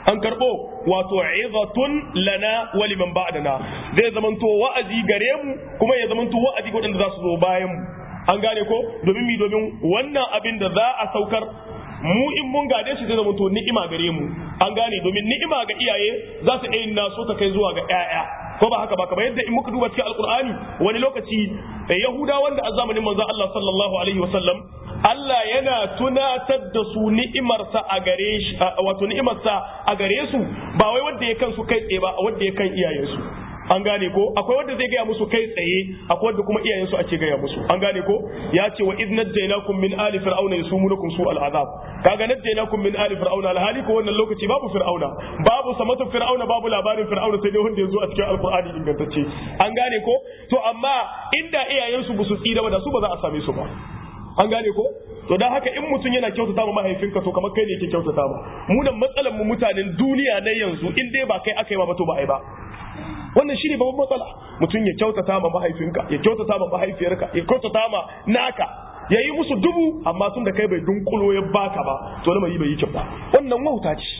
an karbo wato izatun lana wa liman ba'dana zai zamanto wa'azi gare mu kuma ya zamanto wa'azi ga wadanda za su zo bayan mu an gane ko domin mi domin wannan abin da za a saukar mu in mun gade shi zai zamanto ni'ima gare mu an gane domin ni'ima ga iyaye za su ɗayin naso ta kai zuwa ga ƴaƴa ko ba haka ba kamar yadda in muka duba cikin alkur'ani wani lokaci yahuda wanda a zamanin manzo Allah sallallahu alaihi wasallam Allah yana tunatar da su ni'imarsa a gare shi wato ni'imarsa a gare su ba wai wanda ya kansu kai tsaye ba wanda ya kan iyayensu an gane ko akwai wanda zai gaya musu kai tsaye akwai wanda kuma iyayensu ake gaya musu an gane ko ya ce wa idh najaynakum min ali fir'auna yasumunukum su al'azab kaga najaynakum min ali fir'auna alhali ko wannan lokaci babu fir'auna babu samatu fir'auna babu labarin fir'auna sai dai wanda yazo a cikin alqur'ani ingantacce an gane ko to amma inda iyayensu ba su tsira ba da su ba za a same su ba an gane ko to dan haka in mutum yana kyautata ma mahaifinka to kamar kai ne yake kyautata ma mu nan matsalan mu mutanen duniya na yanzu in dai ba kai aka yi ba to ba ai ba wannan shine babban matsala mutum ya kyautata ma mahaifinka ya kyautata ma mahaifiyarka ya kyautata ma naka yayi musu dubu amma tun da kai bai dunkulo ya baka ba to na mai bai yi kyauta wannan wauta ce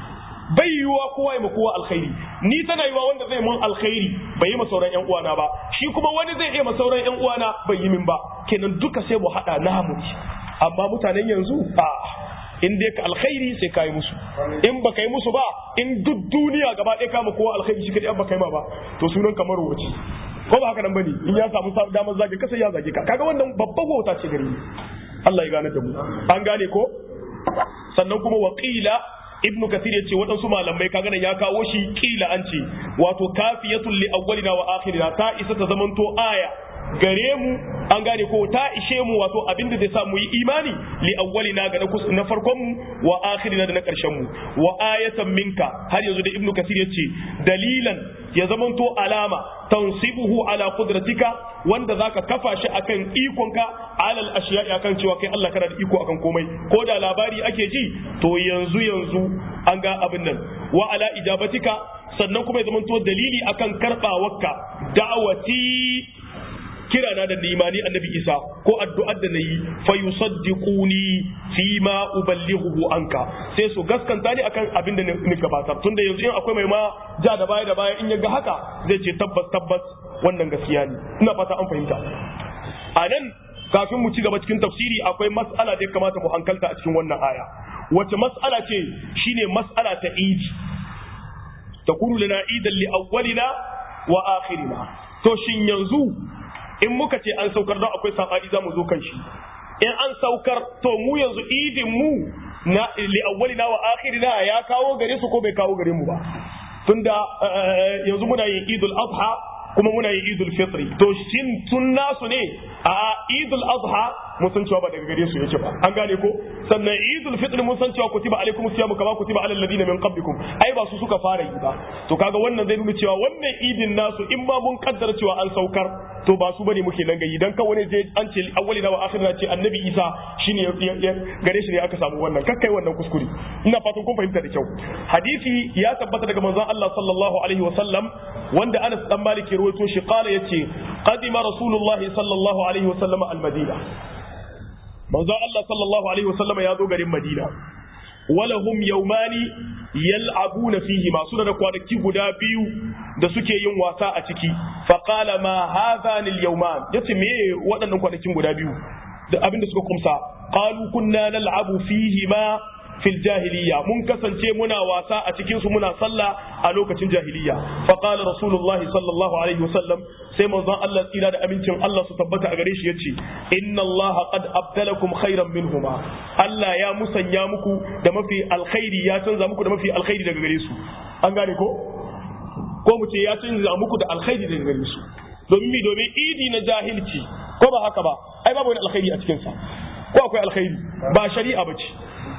bai yiwa kowa ya kowa alkhairi ni tana yiwa wanda zai mun alkhairi bai yi ma sauran yan uwana ba shi kuma wani zai iya ma sauran yan uwana bai yi min ba kenan duka sai mu hada namu amma mutanen yanzu a in dai ka alkhairi sai kai musu in baka yi musu ba in duk duniya gaba ɗaya kama kowa alkhairi shi kadai an baka yi ma ba to sunan kamar wuce ko ba haka nan bane in ya samu damar zage ka sai ya zage ka kaga wannan babban wauta ce gare ni Allah ya gane da mu an gane ko sannan kuma waqila ibnu kathir yace waɗansu malamai kaga nan ya kawo shi kila an ce wato kafiyatul li awwalina wa akhirina ta isa ta zamanto aya gare mu an gane ko ta ishe mu wato abinda zai sa mu yi imani li awwalina ga na farkon mu wa akhirina da na karshen mu wa ayatan minka har yanzu da ibnu kathir yace dalilan ya zamanto alama tansibuhu ala qudratika wanda zaka kafa shi akan ikonka alal ashiya'i akan cewa kai Allah kana da iko akan komai ko da labari ake ji to yanzu yanzu an ga abin nan wa ala ijabatika sannan kuma ya zamanto dalili akan karbawarka da'awati kira na da imani annabi Isa ko addu'ar da nayi fa yusaddiquni fi ma uballighu anka sai su gaskanta ni akan abin da ni gabatar tunda yanzu in akwai mai ma ja da baya da baya in yaga haka zai ce tabbas tabbas wannan gaskiya ne ina fata an fahimta anan kafin mu ci gaba cikin tafsiri akwai mas'ala da ya kamata mu hankalta a cikin wannan aya wace mas'ala ce shine mas'ala ta idi takunu lana idan li awwalina wa akhirina to shin yanzu in muka ce an saukar don akwai sabani za mu zo kan shi in an saukar to mu yanzu idin mu na li awwalina wa akhirina ya kawo gare su ko bai kawo gare mu ba tunda yanzu muna yin idul adha kuma muna yin idul fitri to shin tun nasu ne a idul adha mun san cewa ba daga gare su yake ba an gane ko sannan idul fitr mun san cewa kutiba alaikum siyamu kama kutiba alal ladina min qablikum ai ba su suka fara yi ba to kaga wannan zai nuna cewa wannan idin nasu in ba mun kaddara cewa an saukar to ba su bane muke nan gayi dan kawai ne an ce awwalina wa akhirina ce annabi Isa shine gare shi ne aka samu wannan kakkai wannan kuskure ina fatan kun fahimta da kyau hadisi ya tabbata daga manzon Allah sallallahu alaihi wa sallam wanda Anas dan Malik ya rawaito shi qala yace qadima rasulullahi sallallahu alaihi wa sallam al-madina manzon Allah sallallahu alaihi wa sallam ya zo garin Madina walahum yawmani yal'abuna fihi ma suna da kwanaki guda biyu da suke yin wasa a ciki fa qala ma hadhani al-yawman yace me waɗannan kwanakin guda biyu da abin da suka kumsa qalu kunna nal'abu fihi ma fil jahiliya mun kasance muna wasa a cikin su muna sallah a lokacin jahiliya fa qala rasulullah sallallahu alaihi wasallam sai manzon Allah tsira da amincin Allah su tabbata a gare shi yace inna Allah qad abdalakum khairan minhuma Allah ya musanya muku da mafi alkhairi ya canza muku da mafi alkhairi daga gare su an gane ko ko mu ce ya canza muku da alkhairi daga gare su domin mi domin idi na jahilci ko ba haka ba ai babu wani alkhairi a cikin sa ko akwai alkhairi ba shari'a bace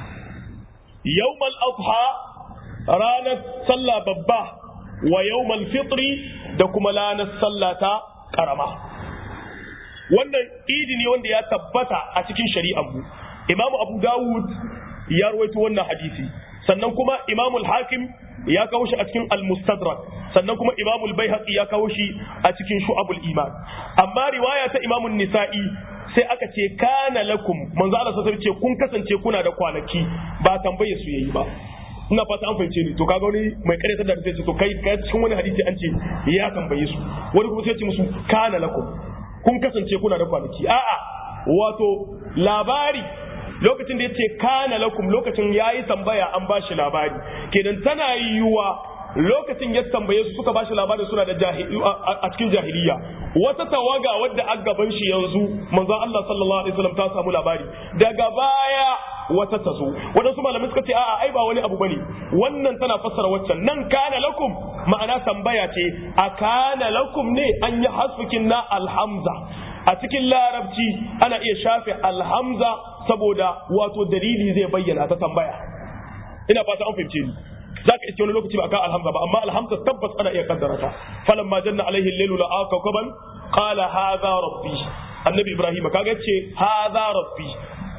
yawmal adha ranar sallah babba wa yawmal fitri da kuma ranar sallah ta karama wannan idi ne wanda ya tabbata a cikin shari'ar mu Imam Abu Dawud ya rawaito wannan hadisi sannan kuma Imam al-Hakim ya kawo shi a cikin al-Mustadrak sannan kuma Imam al-Baihaqi ya kawo shi a cikin Shu'abul Iman amma riwaya ta Imam an-Nisa'i sai aka ce kana lakum manzo Allah sai ce kun kasance kuna da kwanaki ba tambaye su yayi ba ina fata an fahimce ni to kaga wani mai kare da sai ce to kai kai cikin wani hadisi an ce ya tambaye su wani kuma sai ce musu kana lakum kun kasance kuna da kwanaki a'a wato labari lokacin da yace kana lakum lokacin yayi tambaya an bashi labari kenan tana yiwuwa lokacin ya tambaye su suka bashi labarin suna da jahili a cikin jahiliya wata tawaga wadda a gaban shi yanzu manzo Allah sallallahu alaihi wasallam ta samu labari daga baya wata tazo wadansu malamai suka ce a'a ai ba wani abu bane wannan tana fassara waccan nan kana lakum ma'ana tambaya ce a kana lakum ne an yi hasfikin na alhamza a cikin larabci ana iya shafe alhamza saboda wato dalili zai bayyana ta tambaya ina fata an fahimce ni zaka iske wani lokaci ba ka alhamza ba amma alhamza tabbas ana iya kaddara ta falamma janna alaihi al-lailu la'a kawkaban qala hadha rabbi annabi ibrahim kaga yace hadha rabbi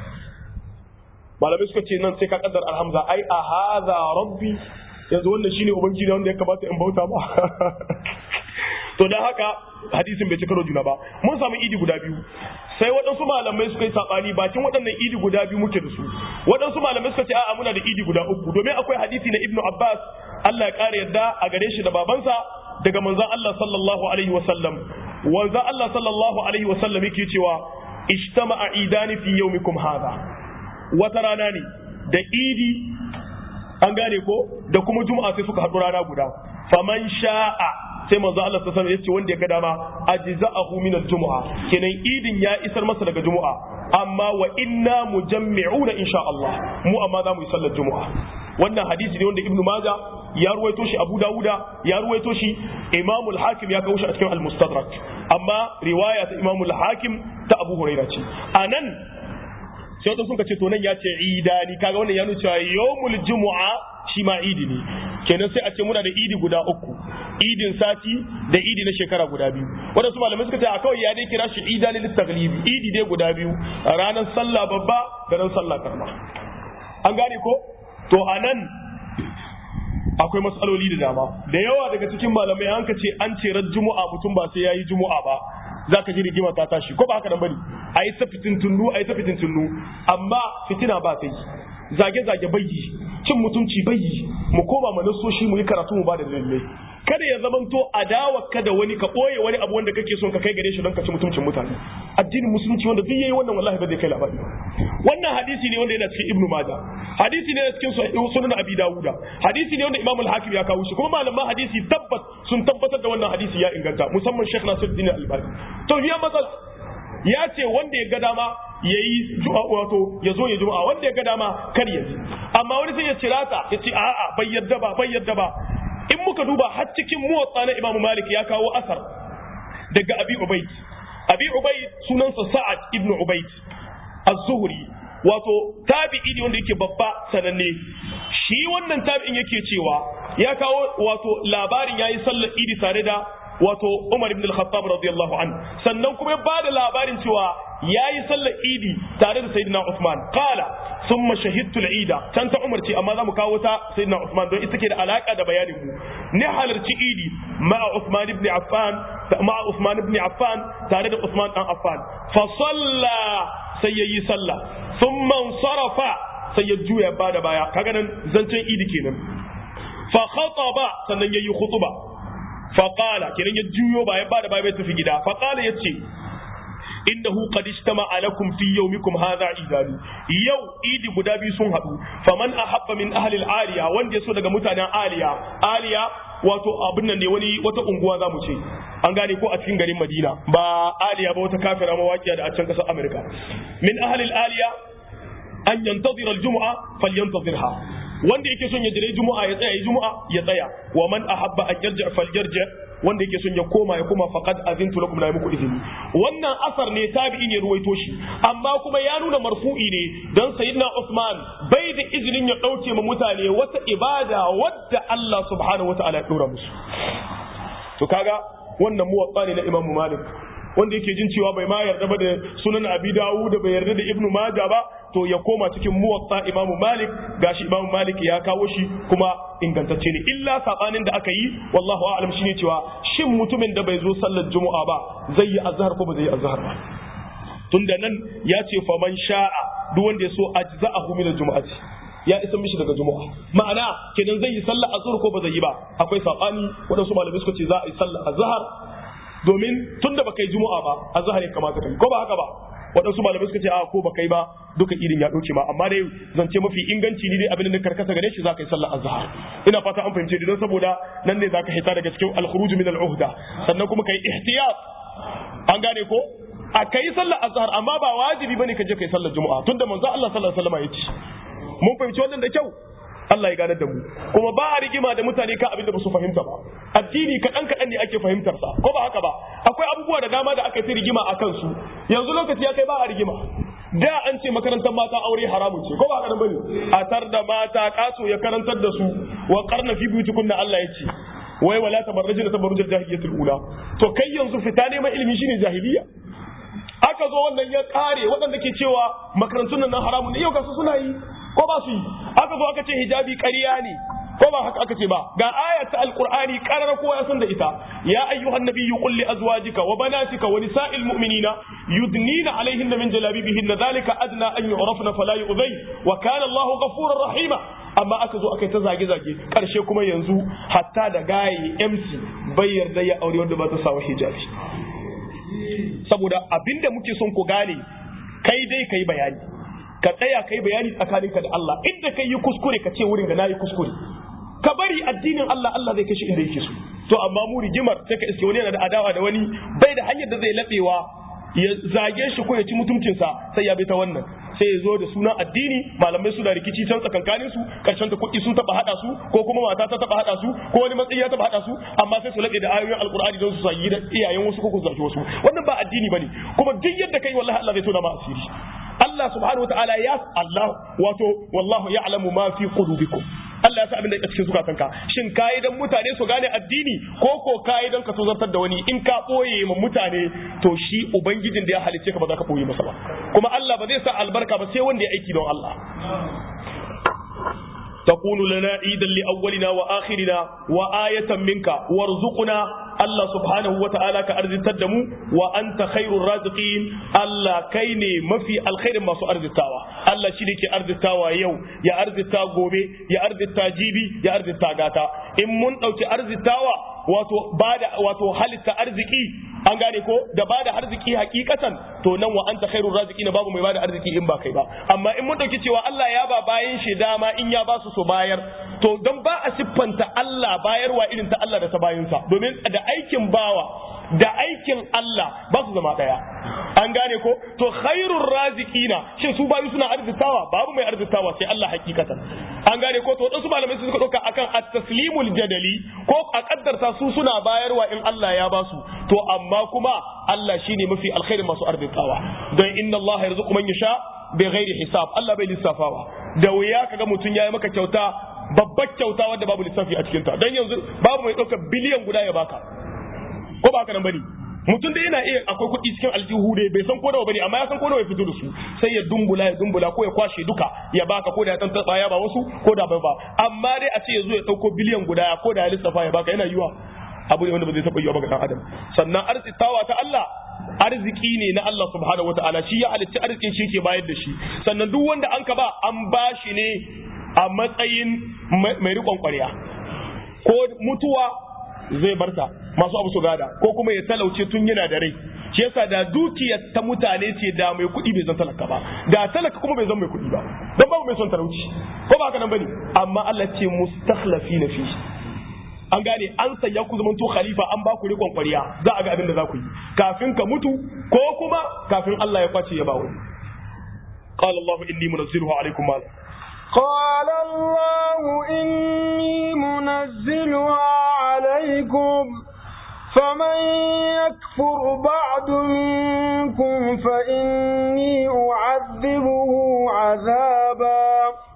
malamai suka ce nan sai ka kaddara alhamza ai a hadha rabbi yanzu wannan shine ubangiji wanda ya kamata in bauta ba to dan haka hadisin bai cika juna ba mun samu idi guda biyu sai waɗansu malamai suka yi sabani bakin waɗannan idi guda biyu muke da su waɗansu malamai suka ce a'a muna da idi guda uku domin akwai hadisi na ibnu abbas Allah ya kare yadda a gare shi da babansa daga manzon Allah sallallahu alaihi wasallam wanzan Allah sallallahu alaihi wasallam yake cewa ijtama'a idani fi yawmikum hadha wata rana ne da idi an gane ko da kuma juma'a sai suka haɗu rana guda faman sha'a sai manzo Allah sallallahu alaihi wasallam yace wanda ya ga dama ajza'ahu min al-jumu'a kenan idin ya isar masa daga jumu'a amma wa inna mujammi'una insha Allah mu amma za mu yi sallar jumu'a wannan hadisi ne wanda Ibn Majah ya ruwaito shi, Abu Dawuda ya ruwaito shi, Imam al-Hakim ya kawo shi a cikin al-Mustadrak amma riwaya ta Imam al-Hakim ta Abu Hurairah ce anan sai wata suka ce to nan ya ce idani kaga wannan ya nuna cewa yawmul jumu'a shi ma idi ne kenan sai a ce muna da idi guda uku idin sati da idi na shekara guda biyu wanda su malamai suka ce a kawai ya dai kira shi idani littaglibi idi dai guda biyu ranar sallah babba da ran sallah karma an gane ko to anan akwai matsaloli da dama da yawa daga cikin malamai an ka ce an ce ran jumu'a mutum ba sai yayi jumu'a ba za ka ji rigima ta tashi ko ba haka nan bane a yi ta fitintunnu a yi ta fitintunnu amma fitina ba ta yi zage-zage bayyi cin mutunci bayyi mu koma mu nasoshi mu yi karatu mu ba da dalilai kada ya zamanto adawa kada wani ka ɓoye wani abu wanda kake son ka kai gare shi don ka ci mutuncin mutane addinin musulunci wanda duk yayi wannan wallahi ba zai kai labari wannan hadisi ne wanda yana cikin ibnu majah hadisi ne cikin sunan abi dawuda hadisi ne wanda imam al-hakim ya kawo shi kuma malaman hadisi tabbas sun tabbatar da wannan hadisi ya inganta musamman sheikh nasiruddin al-albani to biya matsala ya ce wanda ya ga dama ya yi wato ya zo ya juma'a wanda ya ga dama kar ya ji amma wani sai ya cirata ya ce a'a bai yadda ba bai yadda ba in muka duba har cikin muwatta na Imam Malik ya kawo asar daga Abi Ubayd Abi Ubayd sunansa Sa'ad ibn Ubayd az-Zuhri wato tabi'i ne wanda yake babba sananne shi wannan tabi'in yake cewa ya kawo wato labarin yayi sallar Idi tare da wato Umar ibn al-Khattab radiyallahu anhu sannan kuma ya bada labarin cewa yayi sallar Idi tare da Sayyidina Uthman qala thumma shahidtu al-Ida can ta Umar ce amma zamu kawo ta Sayyidina Uthman don ita ke da alaka da bayanin mu ne halarci Idi ma'a Uthman ibn Affan ma'a Uthman ibn Affan tare da Uthman dan Affan fa salla sai yayi sallah thumma sarafa sai ya juya bada baya kaga nan zancen Idi kenan fa khataba sannan yayi khutba faƙala kenan ya juyo ba ya ba da bai tafi gida faƙala ya ce innahu qad ijtama'a lakum fi yawmikum hadha idani yau idi guda biyu sun haɗu faman ahabba min ahli al-aliya wanda ya so daga mutanen aliya aliya wato abin nan ne wani wata unguwa zamu ce an gane ko a cikin garin Madina ba aliya ba wata kafira mawaƙiya da a can ƙasar Amerika min ahli al-aliya an yantazira al-jum'a falyantazirha wanda yake son ya jira juma'a ya tsaya juma'a ya tsaya wa man ahabba an yarja faljarja wanda yake son ya koma ya koma faqad azintu lakum la muku izini wannan asar ne tabi'i ne ruwaito shi amma kuma ya nuna marfu'i ne dan sayyidina Usman bai da izinin ya dauke ma mutane wata ibada wadda Allah subhanahu wataala ya dora musu to kaga wannan muwatta ne na Imam Malik wanda yake jin cewa bai ma yarda ba da sunan Abi Dawud da bai yarda da Ibn Majah ba to ya koma cikin muwatta Imam Malik gashi Imam Malik ya kawo shi kuma ingantacce ne illa sabanin da aka yi wallahu a'lam shine cewa shin mutumin da bai zo sallar Juma'a ba zai yi azhar ko ba zai yi azhar ba tunda nan ya ce fa man sha'a duk wanda ya so ajza'ahu min al-jum'ati ya isa mishi daga juma'a ma'ana kenan zai yi sallah azhar ko ba zai yi ba akwai sabani wadansu malamai suka ce za a yi sallah azhar domin tunda baka yi juma'a ba azhar ya kamata kai ko ba haka ba wadansu malamai suka ce a ko baka yi ba duka irin ya dauke ma amma dai zance mafi inganci ne dai abin da karkasa gare shi za ka yi sallah azhar ina fata an fahimce don saboda nan ne za ka hita daga cikin al-khuruj min al-uhda sannan kuma kai ihtiyat an gane ko a kai sallar azhar amma ba wajibi bane ka je kai sallar juma'a tunda manzo Allah sallallahu alaihi wasallam ya ce mun fahimci wannan da kyau Allah ya gane da mu kuma ba a rigima da mutane ka abin da ba su fahimta ba addini kaɗan kaɗan ne ake fahimtar sa ko ba haka ba akwai abubuwa da dama da aka yi rigima a kansu yanzu lokaci ya kai ba a rigima da an ce makarantar mata aure haramun ce ko ba haka bane a tar da mata kaso ya karantar da su wa qarna fi buyutikunna Allah ya ce wai wala tabarrajna tabarrujal jahiliyatul ula to kai yanzu fita ne mai ilimi shine jahiliya aka zo wannan ya kare waɗanda ke cewa makarantun nan haramun ne yau ga su suna yi ko ba su yi aka zo aka ce hijabi ƙarya ne ko ba haka aka ce ba ga ayat alqur'ani qarar ko ya san da ita ya ayyuhan nabiyyu qul li azwajika wa banatika wa nisa'il mu'minina yudnina alaihinna min jalabibihinna dhalika adna an yu'rafna fala yu'dhay wa kana Allahu ghafurur rahima amma aka zo aka yi ta zage-zage karshe kuma yanzu hatta da gaye M C bai yarda ya aure wanda ba ta sawa hijabi saboda abinda muke son ku gane kai dai kai bayani ka tsaya kai bayani tsakaninka da Allah inda kai yi kuskure ka ce wurin da nayi kuskure ka bari addinin Allah Allah zai kashi inda yake so to amma mu rigimar sai ka iske wani yana da adawa da wani bai da hanyar da zai latsewa ya zage shi ko ya ci mutuncinsa sai ya bi ta wannan sai ya zo da sunan addini malamai su da rikici can tsakankanin su karshen ta kuɗi sun taba hada su ko kuma mata ta taba hada su ko wani matsayi ya taba hada su amma sai su laɗe da ayoyin alkur'ani don su sagi da iyayen wasu ko ku zaki wasu wannan ba addini bane kuma duk yadda kai wallahi Allah zai tona ma asiri Allah subhanahu wataala ya Allah wato wallahu ya'lamu ma fi qulubikum Allah ya sa abin da yake cikin zukatanka shin kai dan mutane su gane addini ko ko kai dan ka tozartar da wani in ka boye ma mutane to shi ubangijin da ya halice ka ba za ka boye masa ba kuma Allah ba zai sa albarka ba sai wanda ya aiki don Allah تكون لنا عيدا لأولنا وآخرنا وآية منك وارزقنا الله سبحانه وتعالى كأرض التدمو وأنت خير الرازقين الله كيني ما في الخير ما سو أرض التاوى الله شريك أرض التاوى يو يا أرض التاغوبي يا أرض التاجيبي يا أرض التاغاتا إن من أو أرض التاوى wato bada wato halitta arziki an gane ko da bada arziki hakikatan to nan wa anta khairur raziqin babu mai bada arziki in ba kai ba amma in mun dauki cewa Allah ya ba bayan shi dama in ya ba su so bayar to dan ba a siffanta Allah bayarwa irin ta Allah da ta bayinsa domin da aikin bawa da aikin Allah ba su zama daya an gane ko to khairur raziqina shin su bayu suna arzitawa babu mai arzitawa sai Allah hakikatan an gane ko to wadansu malamai su suka dauka akan at-taslimul jadali ko a kaddarta su suna bayarwa in Allah ya basu to amma kuma Allah shine mafi alkhairi masu arzikawa don inna Allah yarzuqu man yasha bighairi hisab Allah bai lissafawa da wuya kaga mutun yayi maka kyauta babbar kyauta wanda babu lissafi a cikin ta dan yanzu babu mai dauka biliyan guda ya baka ko ba haka nan bane mutum da yana iya akwai kuɗi cikin aljihu dai bai san ko nawa bane amma ya san ko nawa ya fito da su sai ya dumbula ya dumbula ko ya kwashe duka ya baka ko da ya dan tsaya ya ba wasu ko da bai ba amma dai a ce ya zo ya dauko biliyan guda ko da ya lissafa ya baka yana yiwa abu ne wanda ba zai taba yiwa ba ga dan adam sannan arzikawa ta Allah arziki ne na Allah subhanahu wataala shi ya halicci arzikin shi ke bayar da shi sannan duk wanda an ka ba an bashi ne a matsayin mai riƙon ƙwarya ko mutuwa zai barta masu abu su gada ko kuma ya talauce tun yana da rai shi yasa da dukiyar ta mutane ce da mai kuɗi bai zan talaka ba da talaka kuma bai zan mai kuɗi ba don babu mai son talauci ko ba haka nan bane amma Allah ce mustakhlafi na fi an gane an sanya ku zamanto khalifa an ba ku rikon ƙwariya za a ga abin da za ku yi kafin ka mutu ko kuma kafin Allah ya kwace ya ba wani qala Allah inni munazziluhu alaykum ma قال الله إني منزلها عليكم فمن يكفر بعد منكم فإني أعذبه عذابا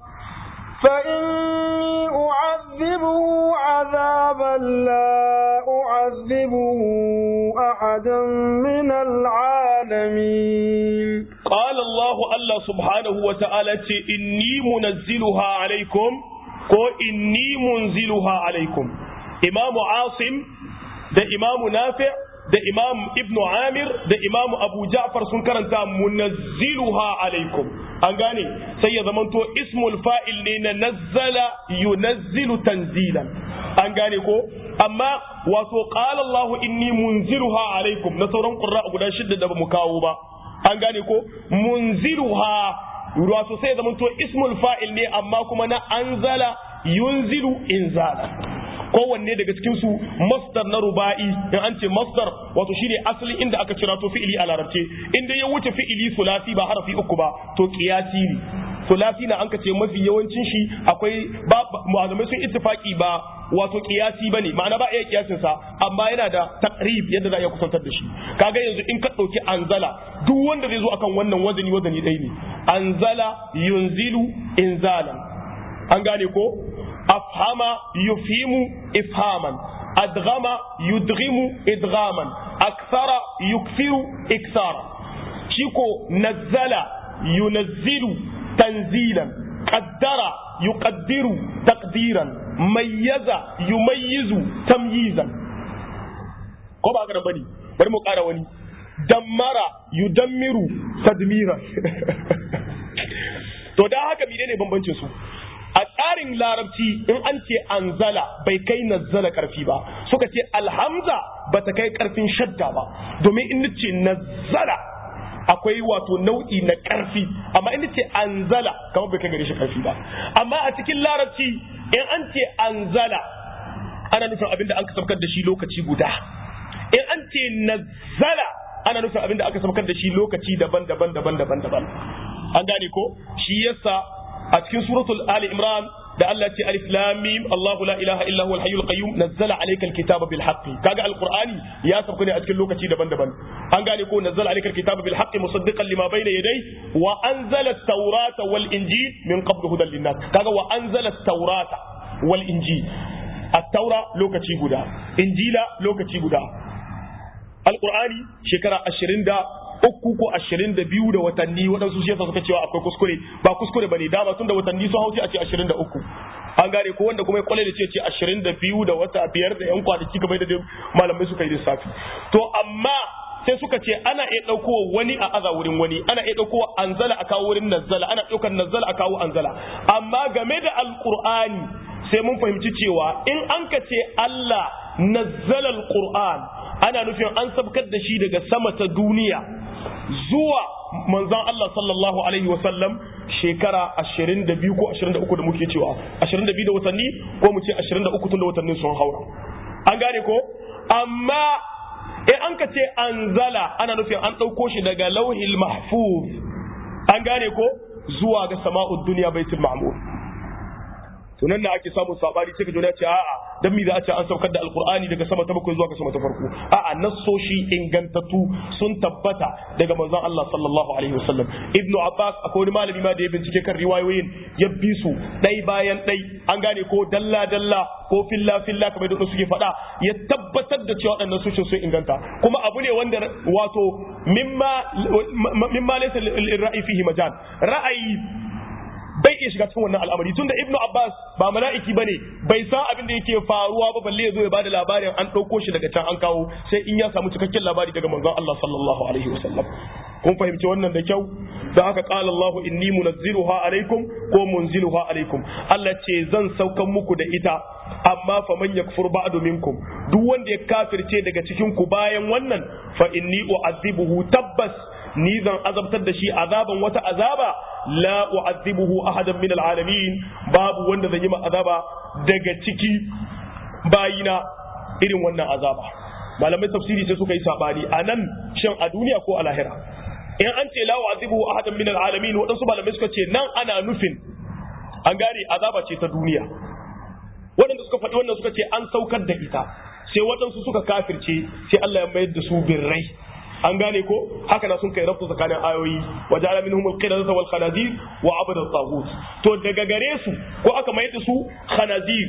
فإني أعذبه عذابا لا أعذبه أحدا من العالمين قال الله الله سبحانه وتعالى إني منزلها عليكم كو إني منزلها عليكم إمام عاصم ده إمام نافع da imam ibnu amir da imam abu ja'far sun karanta munazziluha alaikum an gane sai ya zamanto ismul fa'il ne na nazzala yunazzilu tanzilan an gane ko amma wato qala Allah inni munziluha alaikum na sauran qurra guda shidda da bamu kawo ba an gane ko munziluha wato sai ya zamanto ismul fa'il ne amma kuma na anzala yunzilu inzala kowanne daga cikin su masdar na ruba'i in an ce masdar wato shine asalin inda aka kira to fi'ili a larabce inda ya wuce fi'ili sulasi ba harafi uku ba to qiyasi ne sulasi na an ka ce mafi yawancin shi akwai ba mu'azzamai sun ittifaki ba wato qiyasi bane ma'ana ba iya kiyasin sa amma yana da taqrib yadda za a iya kusantar da shi kaga yanzu in ka dauki anzala duk wanda zai zo akan wannan wazani wazani dai ne anzala yunzilu inzalan an gane ko afhama yufhimu ifhaman adghama yudghimu idghaman akthara yukfiru iksara shiko nazzala yunazzilu tanzilan qaddara yuqaddiru taqdiran mayyaza yumayyizu tamyizan ko ba ga bane bari mu ƙara wani dammara yudammiru tadmira to da haka menene bambancin su a tsarin larabci in an ce anzala bai kai nazzala karfi ba suka ce alhamza ba ta kai karfin shadda ba domin in ce nazzala akwai wato nau'i na karfi amma in ce anzala kamar bai kai gare shi karfi ba amma a cikin larabci in an ce anzala ana nufin abin da an sabkar da shi lokaci guda in an ce nazzala ana nufin abin da aka sabkar da shi lokaci daban-daban daban-daban daban an gane ko shi yasa a cikin suratul ali imran da Allah ce alif lam mim Allahu la ilaha illa huwal hayyul qayyum nazzala alayka alkitaba bil haqqi kaga alqur'ani ya sauka ne a cikin lokaci daban-daban an gane ko nazzala alayka alkitaba bil haqqi musaddiqan lima bayna yadayhi wa anzala at-taurata wal injil min qabl hudan lin-nas kaga wa anzala at-taurata wal injil at-taura lokaci guda injila lokaci guda alqur'ani shekara ashirin da uku ko ashirin da biyu da watanni waɗansu shi yasa suka cewa akwai kuskure ba kuskure bane dama tun da watanni sun hauce a ce ashirin da uku an gane ko wanda kuma ya kwale da ce ce ashirin da biyu da wata biyar da yan kwanaki kamar da malamai suka yi lissafi to amma sai suka ce ana iya ɗaukowa wani a aza wurin wani ana iya ɗaukowa anzala a kawo wurin nazzala ana ɗaukar nazzala a kawo anzala amma game da alqur'ani sai mun fahimci cewa in an ka ce Allah nazzala alqur'an ana nufin an sabkar da shi daga sama ta duniya zuwa manzon Allah sallallahu alaihi wasallam shekara ashirin da biyu ko ashirin da uku da muke cewa ashirin da biyu da watanni ko mu ce ashirin da uku tun da watannin sun haura an gane ko amma in an ka ce anzala ana nufin an ɗauko shi daga lauhil mahfuz an gane ko zuwa ga sama'ud duniya baitul ma'mur to nan ake samun sabani sai ka jona ce a'a dan me za a ce an saukar da alqur'ani daga sama ta bakwai zuwa ga sama ta farko a'a nassoshi ingantattu sun tabbata daga manzon Allah sallallahu alaihi wasallam ibnu abbas akwai wani malami ma da ya bincike kan riwayoyin ya bi su dai bayan dai an gane ko dalla dalla ko filla filla kamar da suke faɗa ya tabbatar da cewa waɗannan sushin sun inganta kuma abu ne wanda wato mimma mimma laysa lirra'i fihi majal ra'ayi bai iya shiga cikin wannan al'amari tunda ibnu abbas ba mala'iki bane bai san abin da yake faruwa ba balle yazo ya bada labarin an dauko shi daga can an kawo sai in ya samu cikakken labari daga manzon Allah sallallahu alaihi wasallam kun fahimci wannan da kyau da haka qala Allah inni munazziluha alaikum ko munziluha alaikum Allah ce zan saukan muku da ita amma fa man yakfur ba'du minkum duk wanda ya kafirce daga cikin ku bayan wannan fa inni u'adhibuhu tabbas ni zan azabtar da shi azaban wata azaba la u'adhibuhu ahadan min alalamin babu wanda zai yi ma azaba daga ciki bayina irin wannan azaba malamai tafsiri sai suka yi sabani anan shin a duniya ko a lahira in an ce la u'adhibuhu ahadan min alalamin wadansu malamai suka ce nan ana nufin an gane azaba ce ta duniya wadanda suka faɗi wannan suka ce an saukar da ita sai wadansu suka kafirce sai Allah ya mayar da su birrai an gane ko haka na sun kai rabtu tsakanin ayoyi wa ja'ala minhum al-qiradata wal khanazir wa abada at-taghut to daga gare su ko aka mayar da su khanazir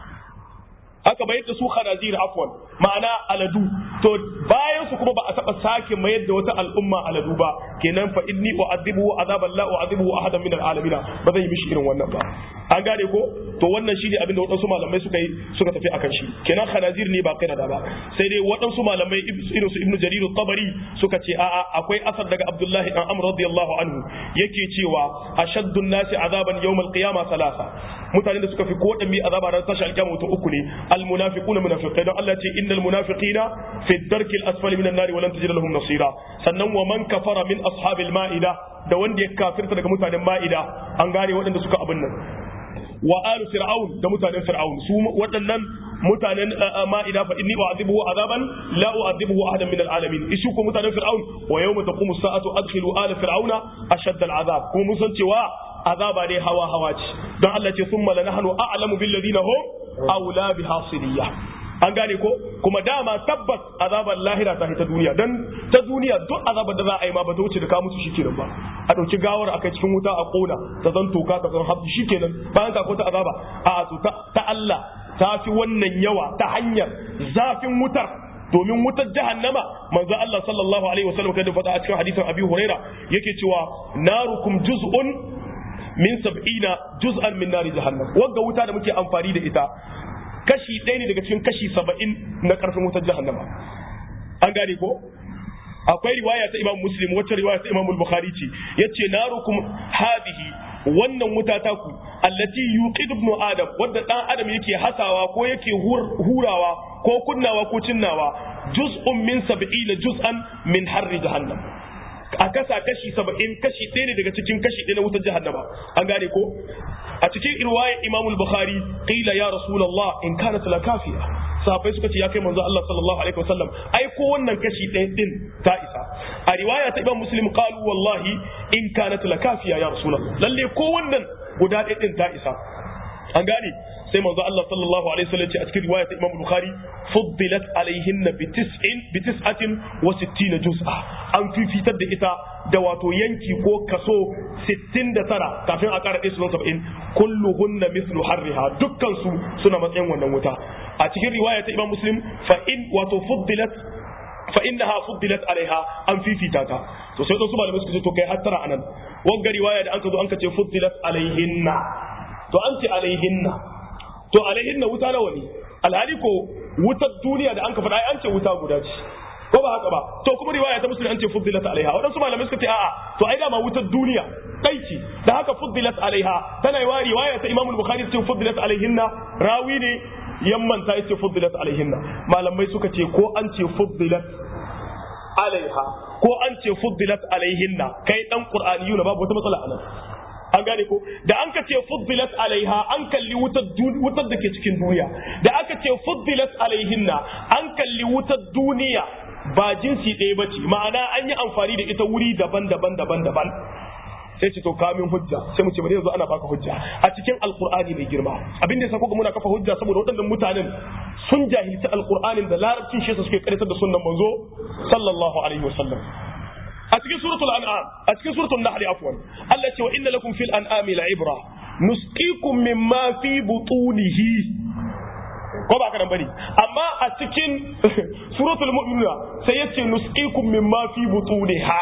aka mayar da su khanazir afwan ma'ana aladu to bayan su kuma ba a taba sake mayar da wata al'umma aladu ba kenan fa inni u'adhibu azaban la u'adhibu ahadan min al-alamin ba zai yi mishi irin wannan ba an gane ko to wannan shine abin da waɗansu malamai suka yi suka tafi akan shi kenan khanazir ne ba kai da ba sai dai waɗansu malamai irin su ibnu jarir at-tabari suka ce a'a akwai asar daga abdullahi dan amr radiyallahu anhu yake cewa ashaddu an-nasi azaban yawm al-qiyamah salasa mutanen da suka fi ko dan mi azaba ran tashi al-qiyamah mutum uku ne al-munafiquna munafiqai dan Allah ce innal munafiqina fi ad-darki al-asfali min an-nar wa lan tajid lahum nasira sannan wa man kafara min ashabil ma'ida da wanda ya kafirta daga mutanen ma'ida an gane waɗanda suka abin nan wa alu fir'aun da mutanen fir'aun su waɗannan mutanen ma'ida fa inni u'adhibuhu azaban la u'adhibuhu ahadan min al'alamin isu ko mutanen fir'aun wa yawma taqumu as-sa'atu adkhilu ala fir'auna ashadda al'azab kuma mun san cewa azaba ne hawa hawa ce don Allah ce thumma lanahnu a'lamu bil ladina hum awla biha sidiyya an gane ko kuma dama tabbas azabar lahira ta ta duniya dan ta duniya duk azabar da za a yi ma ba ta wuce da ka mutu shikenan ba a dauki gawar akai cikin wuta a kona ta zan toka ta zan habbi shikenan bayan ka ko ta azaba a to ta Allah ta fi wannan yawa ta hanyar zafin wutar domin wutar jahannama manzo Allah sallallahu alaihi wasallam kada faɗa a cikin hadisin Abi Huraira yake cewa narukum juz'un min sab'ina juz'an min nari jahannam wagga wuta da muke amfani da ita kashi ɗaya ne daga cikin kashi saba'in na ƙarfin wutar jahannama an gane ko akwai riwaya ta imam muslim wacce riwaya ta imam bukhari ce yace narukum hadihi wannan wuta ta ku allati yuqid ibn adam wanda dan adam yake hasawa ko yake hurawa ko kunnawa ko cinnawa juz'un min sab'ina juz'an min harri jahannam a kasa kashi saba'in kashi ɗaya ne daga cikin kashi ɗaya na wutar jahannama an gane ko a cikin irwaya imamul bukhari qila ya rasulullah in kanat la kafiya sahabbai suka ce ya kai manzo Allah sallallahu alaihi wasallam ai ko wannan kashi ɗaya din ta isa a riwaya ta imam muslim qalu wallahi in kanat la kafiya ya rasulullah lalle ko wannan guda ɗaya din ta isa an gane sai manzo Allah sallallahu alaihi wasallam ce a cikin riwaya ta imam bukhari fuddilat alaihinna bi tis'in bi tis'atin wa sittina juz'a an fifitar da ita da wato yanki ko kaso sittin da tara kafin a ƙara ɗaya saba'in kulluhunna mithlu harriha dukkan su suna matsayin wannan wuta a cikin riwaya ta imam muslim fa in wato fuddilat fa innaha fuddilat alaiha an fifita ta to sai su malamai suka ce to kai hattara anan wagga riwaya da an ka zo an ka ce fuddilat alaihinna to an ce alaihinna to alaihinna wuta nawa ne alhali ko wutar duniya da an ka faɗa an ce wuta guda ce ko ba haka ba to kuma riwaya ta muslim an ce fuddilat alaiha wadansu malamai suka ce a'a to ai da ma wutar duniya kai ce da haka fuddilat alaiha tana yi riwaya ta imamul bukhari ce fuddilat alaihinna rawi ne yamman ta yace fuddilat alaihinna malamai suka ce ko an ce fuddilat alaiha ko an ce fuddilat alaihinna kai dan qur'aniyuna babu wata matsala anan an gane ko da an ka ce fuddilat alaiha an kalli wutar wutar da ke cikin duniya da aka ce fuddilat alaihinna an kalli wutar duniya ba jinsi ɗaya ba ce ma'ana an yi amfani da ita wuri daban-daban daban-daban sai ce to kamin hujja sai mu ce bari yanzu ana baka hujja a cikin alqur'ani mai girma abin da yasa kuka muna kafa hujja saboda waɗannan mutanen sun jahilci alqur'anin da larabcin shi suke karatar da sunnan manzo sallallahu alaihi wasallam a cikin suratul an'am a cikin suratul nahl afwan Allah ce wa inna lakum fil an'ami la'ibra nusqikum mimma fi butunihi ko ba ka nan bane amma a cikin suratul mu'minuna sai yace nusqikum mimma fi butuniha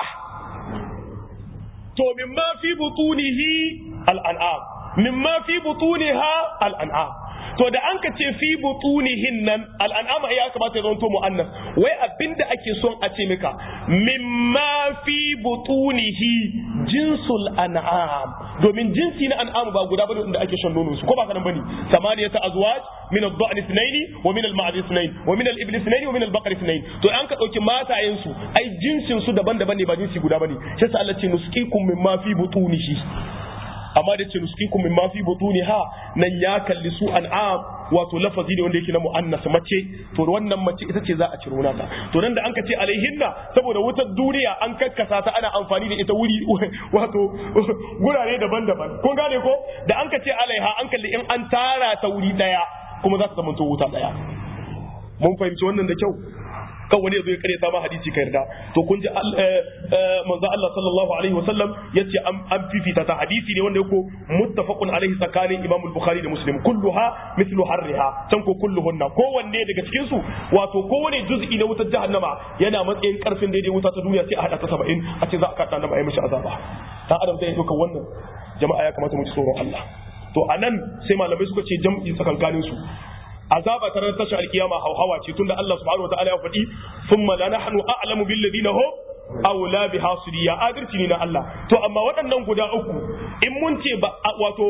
to mimma fi butunihi al-an'am mimma fi butuniha al-an'am to da an ka ce fi butunihin nan al'an'ama ya kamata ya zanto mu'annas wai abinda ake son a ce maka mimma fi butunihi jinsul an'am domin jinsi na an'am ba guda bane inda ake shan nono su ko ba kana bane samaniyata azwaj min ad-da'n ithnayn wa min al-ma'd ithnayn wa min al-ibl ithnayn wa min al-baqar ithnayn to an ka dauki matayen su ai jinsin su daban-daban ne ba jinsi guda bane sai sa Allah ce nusqikum mimma fi butunihi amma da ce nuskikum min ma fi butuniha nan ya kalli su an'am wato lafazi ne wanda yake na mu'annas mace to wannan mace ita ce za a ciro nata to nan da an ka ce alaihinna saboda wutar duniya an kakkasa ta ana amfani da ita wuri wato gurare daban-daban kun gane ko da an ka ce alaiha an kalli in an tara ta wuri daya kuma za ta zama wuta daya mun fahimci wannan da kyau kan wani yazo ya kare ta ma hadisi ka yarda to kun ji manzo Allah sallallahu alaihi wasallam yace an fifita ta hadisi ne wanda yake muttafaqun alaihi tsakanin Imam al-Bukhari da Muslim kulluha mithlu harriha tan ko kulluhunna kowanne daga cikin su wato kowanne juz'i na wutar jahannama yana matsayin karfin daidai wuta ta duniya sai a hada ta saba'in a ce za a kada nan a yi mishi azaba dan adam sai ya duka wannan jama'a ya kamata mu ci tsoron Allah to anan sai malamai suka ce jam'i tsakankanin su azaba ta ranar tashar alkiyama hauhawa ce tunda Allah subhanahu wataala ya faɗi thumma la nahnu a'lamu bil ladina hum awla biha siriya adalci ne na Allah to amma waɗannan guda uku in mun ce ba wato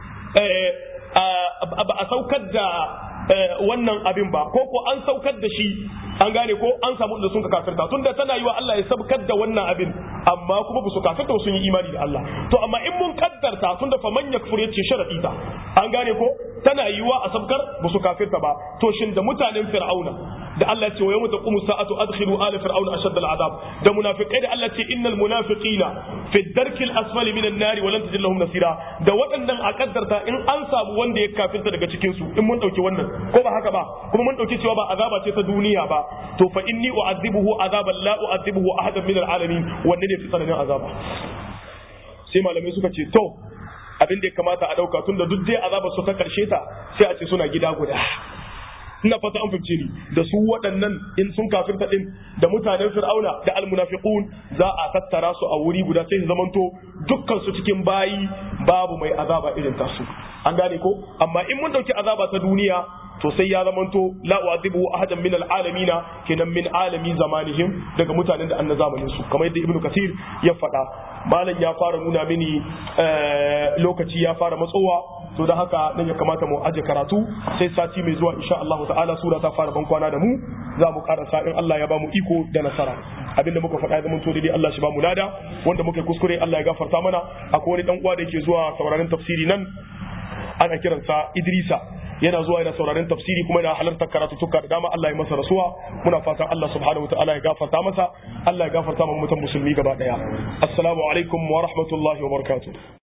ba a saukar da wannan abin ba ko ko an saukar da shi an gane ko an samu da sun ka kafirta tunda tana yi wa Allah ya sabkar da wannan abin amma kuma ba su kafirta sun yi imani da Allah to amma in mun kaddarta tunda fa man yakfur yace sharadi ta an gane ko tana yi wa a sabkar ba su kafirta ba to shin da mutanen fir'auna da Allah ce wa yawma taqumu sa'atu adkhilu ala fir'auna ashadda al'adab da munafiqai da Allah ce innal munafiqina fi ad-darki al-asfali min an-nar wa lan tajid lahum nasira da waɗannan a kaddarta in an samu wanda ya kafirta daga cikin su in mun dauki wannan ko ba haka ba kuma mun dauki cewa ba azaba ce ta duniya ba to fa inni u'adhibuhu azaban la u'adhibuhu ahadan min al-alamin wanne ne fi tsananin azaba sai malamai suka ce to abin da ya kamata a dauka tunda duk dai azaba su ta karshe ta sai a ce suna gida guda ina fata an fahimce ni da su waɗannan in sun kafirta din da mutanen fir'auna da almunafiqun za a tattara su a wuri guda sai su zamanto dukkan su cikin bayi babu mai azaba irin tasu an gane ko amma in mun dauki azaba ta duniya to sai ya zamanto la u'adhibu ahadan min al'alamina kenan min alami zamanihim daga mutanen da anna zamanin su kamar yadda ibnu kasir ya faɗa malam ya fara nuna mini lokaci ya fara matsowa to da haka nan ya kamata mu aje karatu sai sati mai zuwa insha Allah ta'ala sura ta fara ban kwana da mu za mu karasa in Allah ya ba mu iko da nasara abinda muka faɗa ya zama to dai Allah shi ba mu lada wanda muka kuskure Allah ya gafarta mana akwai wani dan uwa da yake zuwa sauraron tafsiri nan ana kiransa Idrisa yana zuwa yana sauraron tafsiri kuma yana halartar karatu tuka da dama Allah ya masa rasuwa muna fatan Allah subhanahu wataala ya gafarta masa Allah ya gafarta mu mutan musulmi gaba daya assalamu alaikum wa rahmatullahi wa barakatuh